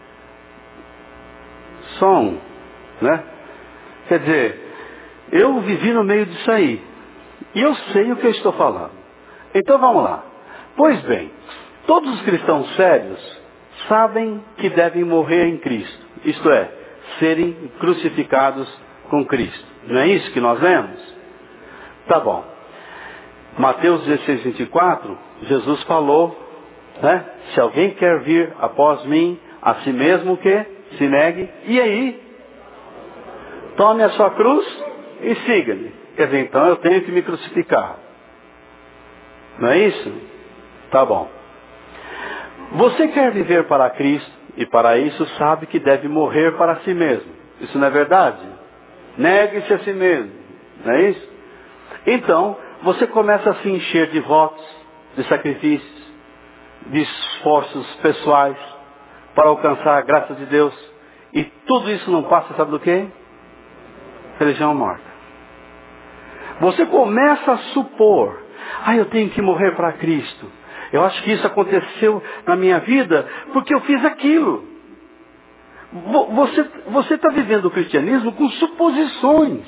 Só um, né? Quer dizer, eu vivi no meio disso aí. E eu sei o que eu estou falando. Então vamos lá. Pois bem, todos os cristãos sérios sabem que devem morrer em Cristo. Isto é, serem crucificados com Cristo. Não é isso que nós lemos? Tá bom. Mateus dezesseis, vinte e quatro, Jesus falou, né? Se alguém quer vir após mim, a si mesmo que se negue, e aí? Tome a sua cruz e siga-me. Quer dizer, então eu tenho que me crucificar. Não é isso? Tá bom. Você quer viver para Cristo e para isso sabe que deve morrer para si mesmo. Isso não é verdade? Negue-se a si mesmo. Não é isso? Então, você começa a se encher de votos, de sacrifícios, de esforços pessoais para alcançar a graça de Deus. E tudo isso não passa, sabe do quê? Religião morta. Você começa a supor, ah, eu tenho que morrer para Cristo. Eu acho que isso aconteceu na minha vida porque eu fiz aquilo. Você você está vivendo o cristianismo com suposições.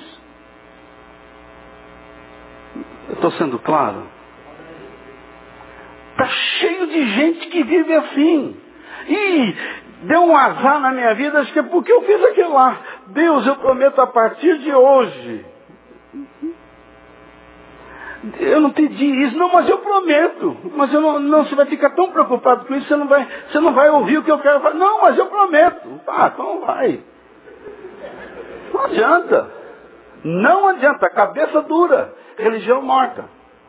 Eu estou sendo claro? Está cheio de gente que vive assim. E deu um azar na minha vida, acho que é porque eu fiz aquilo lá. Deus, eu prometo a partir de hoje. Eu não pedi isso, não, mas eu prometo. Mas eu não, não, você vai ficar tão preocupado com isso, você não vai, você não vai ouvir o que eu quero falar. Não, mas eu prometo. Ah, então vai. Não adianta. Não adianta. Cabeça dura. Religião morta.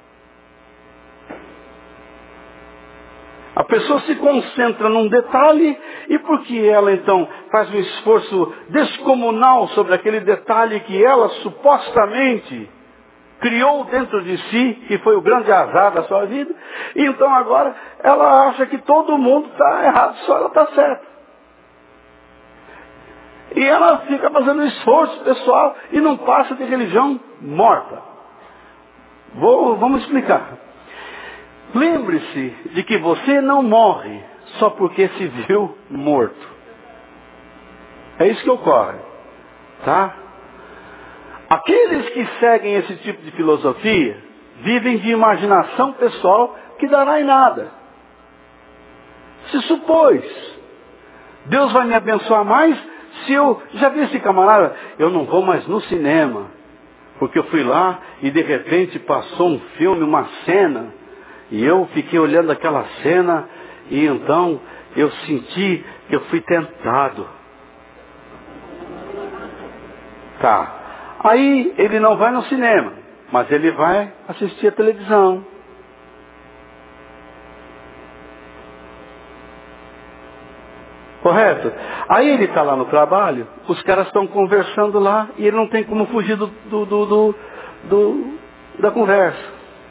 A pessoa se concentra num detalhe e porque ela então faz um esforço descomunal sobre aquele detalhe que ela supostamente criou dentro de si, que foi o grande azar da sua vida, e então agora ela acha que todo mundo está errado, só ela está certa. E ela fica fazendo esforço pessoal e não passa de religião morta. Vou, vamos explicar. Lembre-se de que você não morre só porque se viu morto. É isso que ocorre. Tá? Aqueles que seguem esse tipo de filosofia vivem de imaginação pessoal que dará em nada. Se supôs, Deus vai me abençoar mais se eu... Já vi esse camarada? Eu não vou mais no cinema. Porque eu fui lá e de repente passou um filme, uma cena. E eu fiquei olhando aquela cena e então eu senti que eu fui tentado. Tá. Aí ele não vai no cinema, mas ele vai assistir a televisão. Correto? Aí ele está lá no trabalho, os caras estão conversando lá e ele não tem como fugir do, do, do, do, do, da conversa.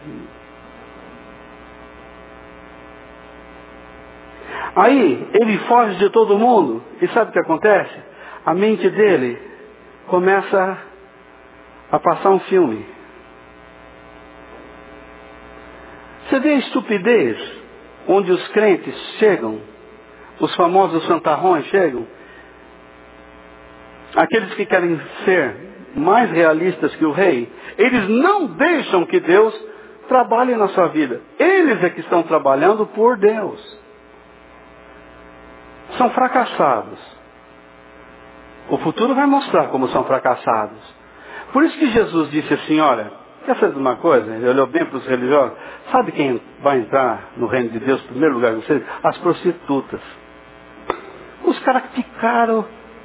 Aí ele foge de todo mundo e sabe o que acontece? A mente dele começa a passar um filme. Você vê a estupidez onde os crentes chegam, os famosos santarrões chegam, aqueles que querem ser mais realistas que o rei, eles não deixam que Deus trabalhe na sua vida. Eles é que estão trabalhando por Deus. São fracassados. O futuro vai mostrar como são fracassados. Por isso que Jesus disse assim, olha, quer saber de uma coisa? Ele olhou bem para os religiosos. Sabe quem vai entrar no reino de Deus em primeiro lugar com vocês? As prostitutas. Os caras ficaram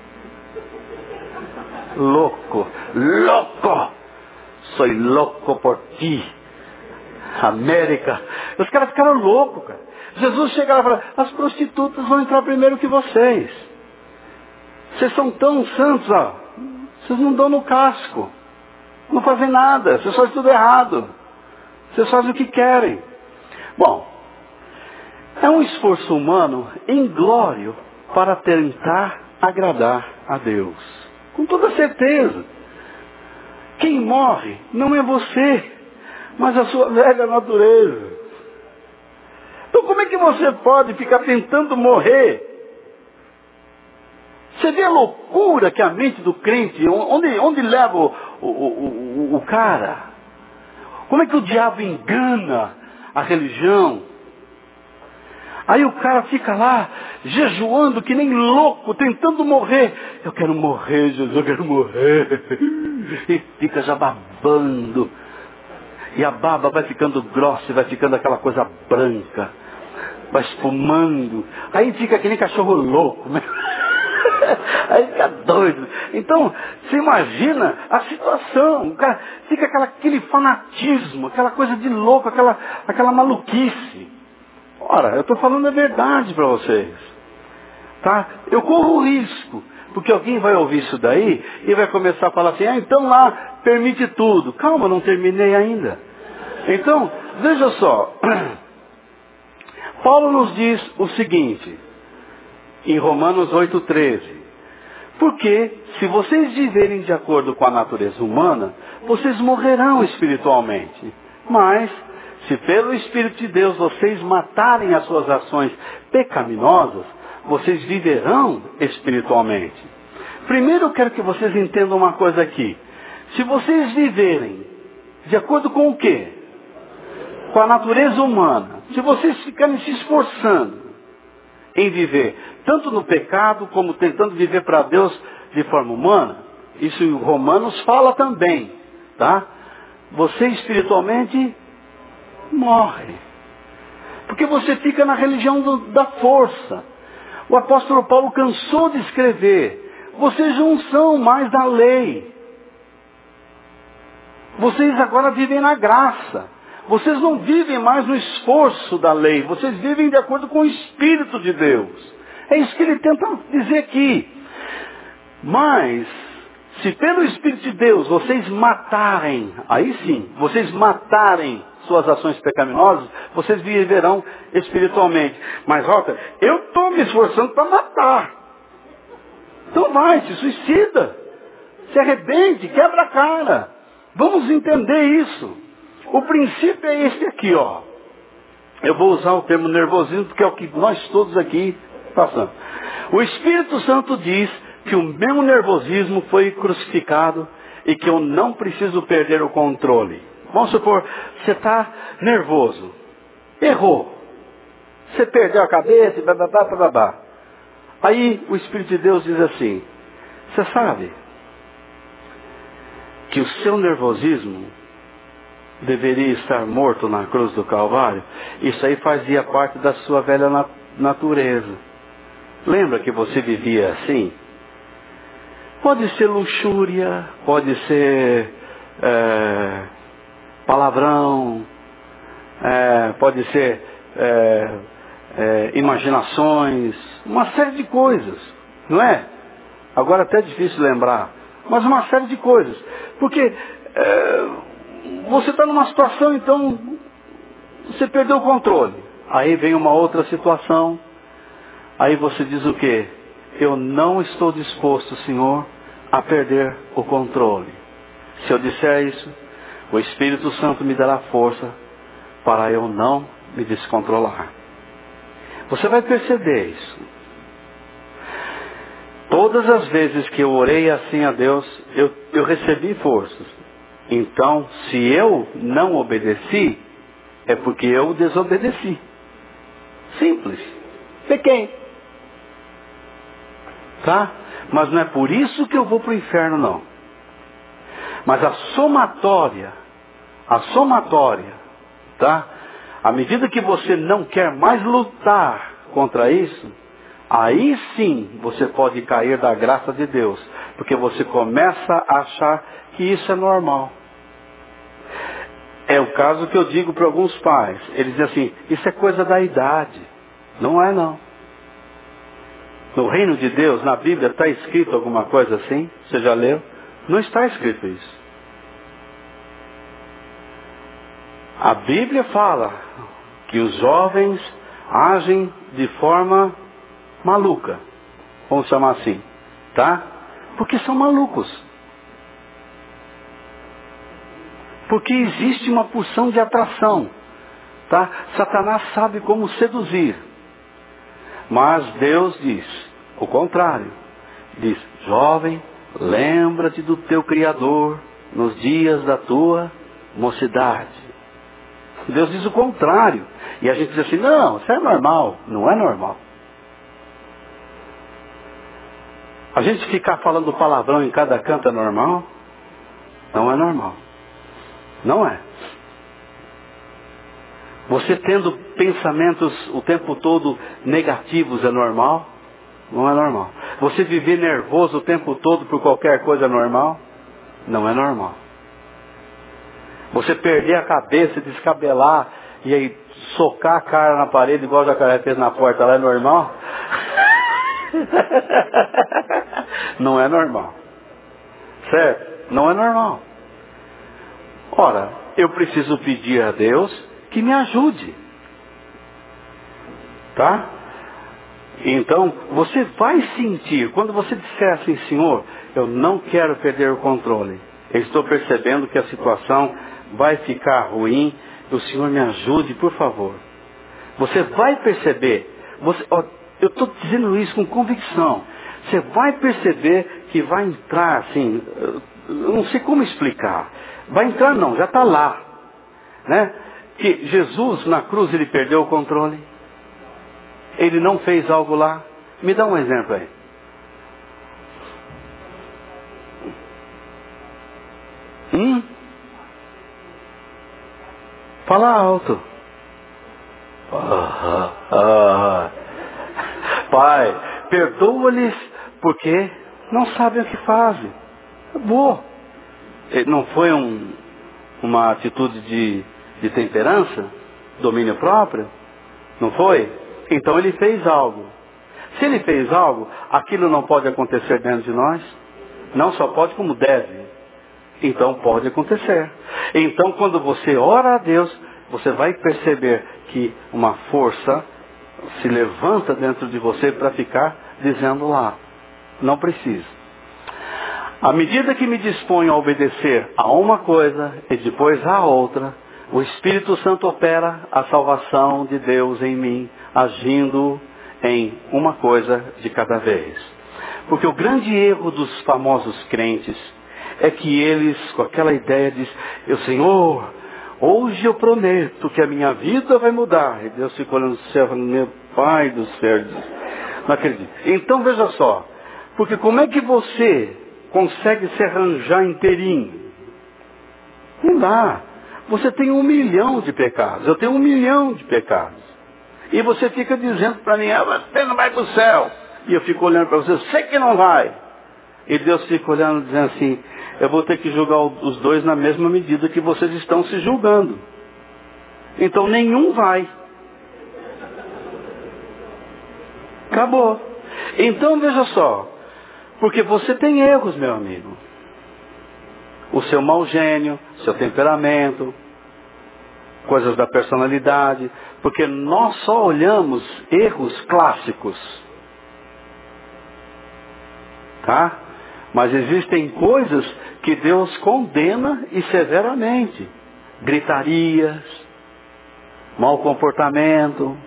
louco, louco. Sou louco por ti, América. Os caras ficaram loucos, cara. Jesus chega lá e fala, as prostitutas vão entrar primeiro que vocês. Vocês são tão santos, ó. Vocês não dão no casco. Não fazem nada. Vocês fazem tudo errado. Vocês fazem o que querem. Bom, é um esforço humano inglório para tentar agradar a Deus. Com toda certeza. Quem morre não é você, mas a sua velha natureza. Então como é que você pode ficar tentando morrer? Você vê a loucura que a mente do crente, onde, onde leva o, o, o, o cara? Como é que o diabo engana a religião? Aí o cara fica lá, jejuando que nem louco, tentando morrer. Eu quero morrer, Jesus, eu quero morrer. E fica já babando. E a baba vai ficando grossa, vai ficando aquela coisa branca. Vai espumando. Aí fica que nem cachorro louco. Aí fica doido. Então, você imagina a situação. O cara fica aquela, aquele fanatismo, aquela coisa de louco, aquela, aquela maluquice. Ora, eu estou falando a verdade para vocês. Tá? Eu corro o risco. Porque alguém vai ouvir isso daí e vai começar a falar assim, ah, então lá permite tudo. Calma, não terminei ainda. Então, veja só. Paulo nos diz o seguinte, em Romanos oito, treze. Porque se vocês viverem de acordo com a natureza humana, vocês morrerão espiritualmente. Mas Se pelo Espírito de Deus vocês matarem as suas ações pecaminosas, vocês viverão espiritualmente. Primeiro eu quero que vocês entendam uma coisa aqui. Se vocês viverem de acordo com o quê? Com a natureza humana. Se vocês ficarem se esforçando em viver, tanto no pecado, como tentando viver para Deus de forma humana, isso em Romanos fala também, tá? Você espiritualmente morre. Porque você fica na religião do, da força. O apóstolo Paulo cansou de escrever, vocês não são mais da lei. Vocês agora vivem na graça. Vocês não vivem mais no esforço da lei. Vocês vivem de acordo com o Espírito de Deus. É isso que ele tenta dizer aqui. Mas, se pelo Espírito de Deus vocês matarem, aí sim, vocês matarem suas ações pecaminosas, vocês viverão espiritualmente. Mas, Rota, eu estou me esforçando para matar. Então vai, se suicida. Se arrebente, quebra a cara. Vamos entender isso. O princípio é esse aqui, ó. Eu vou usar o termo nervosismo, porque é o que nós todos aqui passamos. O Espírito Santo diz que o meu nervosismo foi crucificado e que eu não preciso perder o controle. Vamos supor, você está nervoso. Errou. Você perdeu a cabeça, blá, blá, blá, blá, blá. Aí o Espírito de Deus diz assim, você sabe que o seu nervosismo deveria estar morto na cruz do Calvário? Isso aí fazia parte da sua velha nat- natureza. Lembra que você vivia assim? Pode ser luxúria, pode ser é, palavrão, é, pode ser é, é, imaginações, uma série de coisas, não é? Agora até é difícil lembrar, mas uma série de coisas. Porque é, você está numa situação, então você perdeu o controle. Aí vem uma outra situação, aí você diz o quê? Eu não estou disposto, Senhor, a perder o controle. Se eu disser isso, o Espírito Santo me dará força para eu não me descontrolar. Você vai perceber isso. Todas as vezes que eu orei assim a Deus, eu, eu recebi forças. Então, se eu não obedeci, é porque eu desobedeci. Simples. Pequei. Tá? Mas não é por isso que eu vou para o inferno, não. Mas a somatória, a somatória, tá? À medida que você não quer mais lutar contra isso, aí sim você pode cair da graça de Deus. Porque você começa a achar que isso é normal. É o caso que eu digo para alguns pais. Eles dizem assim, isso é coisa da idade. Não é, não. No reino de Deus, na Bíblia, está escrito alguma coisa assim? Você já leu? Não está escrito isso. A Bíblia fala que os jovens agem de forma maluca. Vamos chamar assim. Tá? Porque são malucos. Porque existe uma porção de atração. Tá? Satanás sabe como seduzir. Mas Deus diz o contrário. Diz, jovem, lembra-te do teu Criador nos dias da tua mocidade. Deus diz o contrário. E a gente diz assim, não, isso é normal. Não é normal. A gente ficar falando palavrão em cada canto é normal? Não é normal. Não é. Você tendo pensamentos o tempo todo negativos é normal? Não é normal. Você viver nervoso o tempo todo por qualquer coisa é normal? Não é normal. Você perder a cabeça, descabelar e aí socar a cara na parede igual o jacaré fez na porta lá é normal? Não é normal. Certo? Não é normal. Ora, eu preciso pedir a Deus que me ajude. Tá? Então, você vai sentir, quando você disser assim, Senhor, eu não quero perder o controle. Eu estou percebendo que a situação vai ficar ruim o Senhor me ajude, por favor. Você vai perceber, você, ó, eu estou dizendo isso com convicção, você vai perceber que vai entrar assim, eu não sei como explicar, vai entrar não, já está lá, né? Que Jesus na cruz ele perdeu o controle, ele não fez algo lá. Me dá um exemplo aí. Hum? Fala alto. Ah, ah. Pai, perdoa-lhes porque não sabem o que fazem. Acabou. Não foi um, uma atitude de, de temperança? Domínio próprio? Não foi? Então ele fez algo. Se ele fez algo, aquilo não pode acontecer dentro de nós? Não só pode, como deve. Então pode acontecer. Então quando você ora a Deus, você vai perceber que uma força se levanta dentro de você para ficar dizendo lá, não precisa. À medida que me disponho a obedecer a uma coisa e depois a outra, o Espírito Santo opera a salvação de Deus em mim, agindo em uma coisa de cada vez. Porque o grande erro dos famosos crentes é que eles, com aquela ideia de, eu Senhor, hoje eu prometo que a minha vida vai mudar. E Deus fica olhando do céu, falando, meu Pai do céu, não acredito. Então veja só, porque como é que você consegue se arranjar inteirinho? Não dá. Você tem um milhão de pecados, eu tenho um milhão de pecados. E você fica dizendo para mim, ah, você não vai para o céu. E eu fico olhando para você, eu sei que não vai. E Deus fica olhando dizendo assim, eu vou ter que julgar os dois na mesma medida que vocês estão se julgando. Então nenhum vai. Acabou. Então veja só, porque você tem erros, meu amigo. O seu mau gênio, seu temperamento, coisas da personalidade, porque nós só olhamos erros clássicos. Tá? Mas existem coisas que Deus condena e severamente. Gritarias, mau comportamento.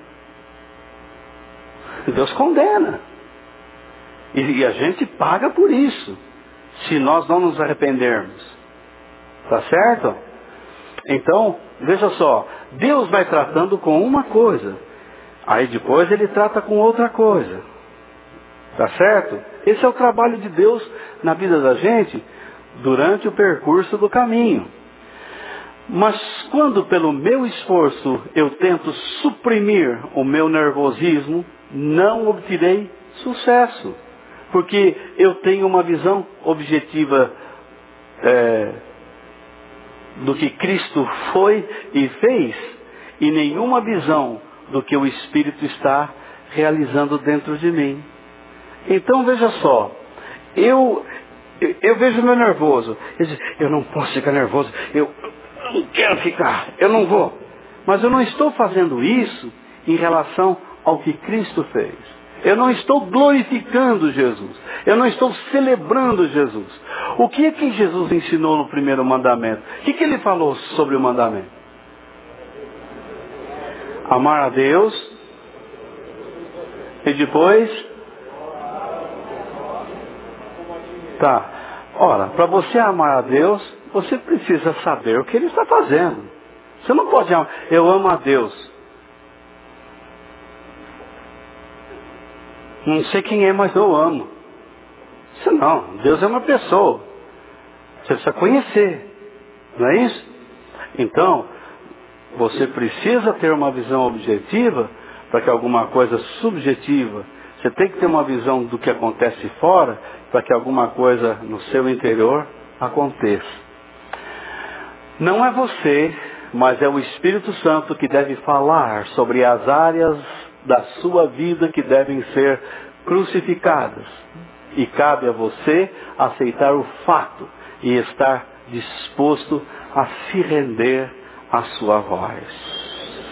Deus condena. E, e a gente paga por isso, se nós não nos arrependermos. Tá certo? Então, veja só, Deus vai tratando com uma coisa, aí depois ele trata com outra coisa. Tá certo? Esse é o trabalho de Deus na vida da gente durante o percurso do caminho. Mas quando pelo meu esforço eu tento suprimir o meu nervosismo, não obterei sucesso. Porque eu tenho uma visão objetiva é, do que Cristo foi e fez, e nenhuma visão do que o Espírito está realizando dentro de mim. Então veja só, eu, eu, eu vejo meu nervoso, eu, digo, eu não posso ficar nervoso, eu, eu não quero ficar, eu não vou. Mas eu não estou fazendo isso em relação ao que Cristo fez. Eu não estou glorificando Jesus. Eu não estou celebrando Jesus. O que é que Jesus ensinou no primeiro mandamento? O que, que ele falou sobre o mandamento? Amar a Deus. E depois... Tá. Ora, para você amar a Deus, você precisa saber o que Ele está fazendo. Você não pode amar. Eu amo a Deus. Não sei quem é, mas eu amo. Isso não. Deus é uma pessoa. Você precisa conhecer. Não é isso? Então, você precisa ter uma visão objetiva para que alguma coisa subjetiva. Você tem que ter uma visão do que acontece fora para que alguma coisa no seu interior aconteça. Não é você, mas é o Espírito Santo que deve falar sobre as áreas da sua vida que devem ser crucificadas. E cabe a você aceitar o fato e estar disposto a se render à sua voz.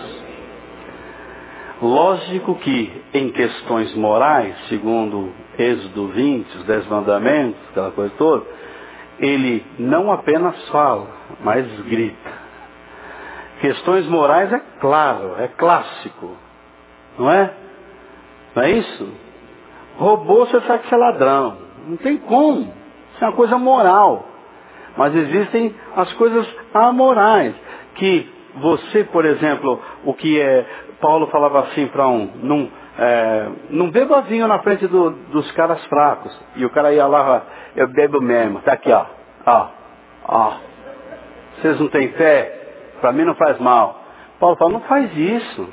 Lógico que em questões morais, segundo Êxodo vinte, os dez mandamentos, aquela coisa toda, ele não apenas fala, mas grita. Questões morais é claro, é clássico. Não é? Não é isso? Roubou, você sabe que você é ladrão. Não tem como. Isso é uma coisa moral. Mas existem as coisas amorais. Que você, por exemplo, o que é... Paulo falava assim para um... Não, é, não beba vinho na frente do, dos caras fracos. E o cara ia lá, eu bebo mesmo. Tá aqui, ó. Ó. Ó. Vocês não têm fé? Para mim não faz mal. Paulo fala, não faz isso.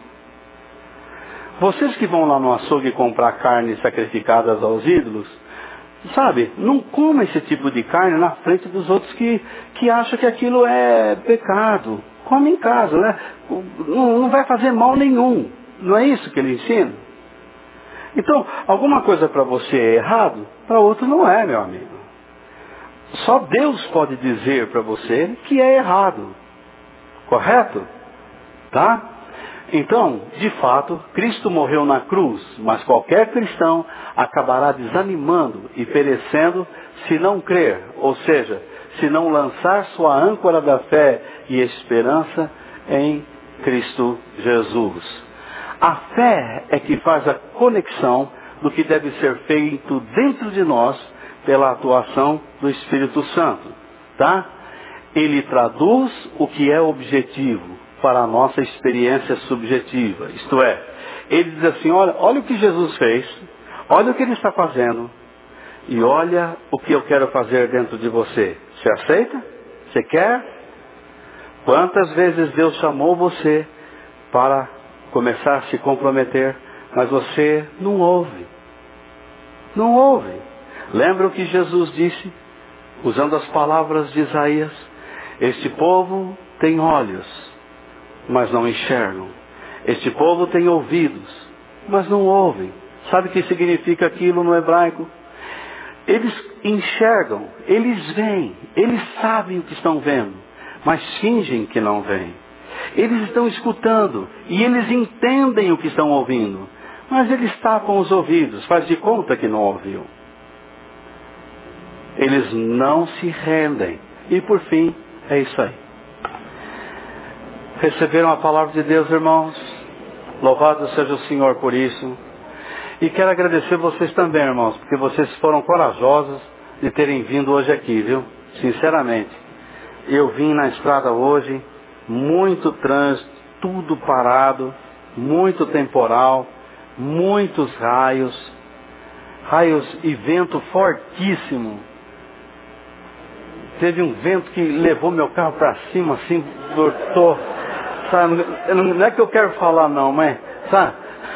Vocês que vão lá no açougue comprar carne sacrificadas aos ídolos, sabe, não coma esse tipo de carne na frente dos outros que, que acham que aquilo é pecado. Come em casa, né? Não, não vai fazer mal nenhum. Não é isso que ele ensina? Então, alguma coisa para você é errado, para outro não é, meu amigo. Só Deus pode dizer para você que é errado. Correto? Tá? Então, de fato, Cristo morreu na cruz, mas qualquer cristão acabará desanimando e perecendo se não crer, ou seja, se não lançar sua âncora da fé e esperança em Cristo Jesus. A fé é que faz a conexão do que deve ser feito dentro de nós pela atuação do Espírito Santo, tá? Ele traduz o que é objetivo para a nossa experiência subjetiva. Isto é, ele diz assim, olha, olha o que Jesus fez, olha o que ele está fazendo, e olha o que eu quero fazer dentro de você. Você aceita? Você quer? Quantas vezes Deus chamou você para começar a se comprometer, mas você não ouve. Não ouve. Lembra o que Jesus disse, usando as palavras de Isaías? Este povo tem olhos, mas não enxergam. Este povo tem ouvidos, mas não ouvem. Sabe o que significa aquilo no hebraico? Eles enxergam, eles veem, eles sabem o que estão vendo, mas fingem que não veem. Eles estão escutando e eles entendem o que estão ouvindo, mas eles tapam os ouvidos, faz de conta que não ouviu. Eles não se rendem. E por fim, é isso aí. Receberam a palavra de Deus, irmãos? Louvado seja o Senhor por isso. E quero agradecer vocês também, irmãos, porque vocês foram corajosos de terem vindo hoje aqui, viu? Sinceramente. Eu vim na estrada hoje, muito trânsito, tudo parado, muito temporal, muitos raios, raios e vento fortíssimo. Teve um vento que levou meu carro para cima, assim, tortou. Sabe, não é que eu quero falar não, mas, sabe?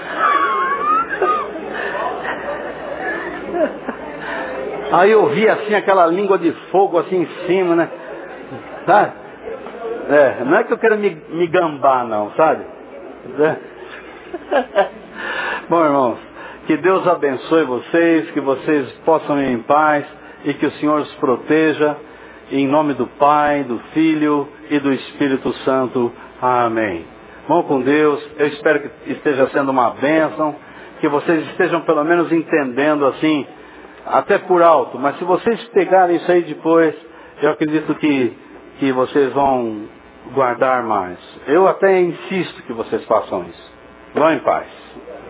Aí eu vi assim aquela língua de fogo assim em cima, né? Sabe? É, não é que eu quero me, me gambar não, sabe? É. Bom, irmãos, que Deus abençoe vocês, que vocês possam ir em paz e que o Senhor os proteja. Em nome do Pai, do Filho e do Espírito Santo. Amém. Vão com Deus. Eu espero que esteja sendo uma bênção. Que vocês estejam pelo menos entendendo assim, até por alto. Mas se vocês pegarem isso aí depois, eu acredito que, que vocês vão guardar mais. Eu até insisto que vocês façam isso. Vão em paz.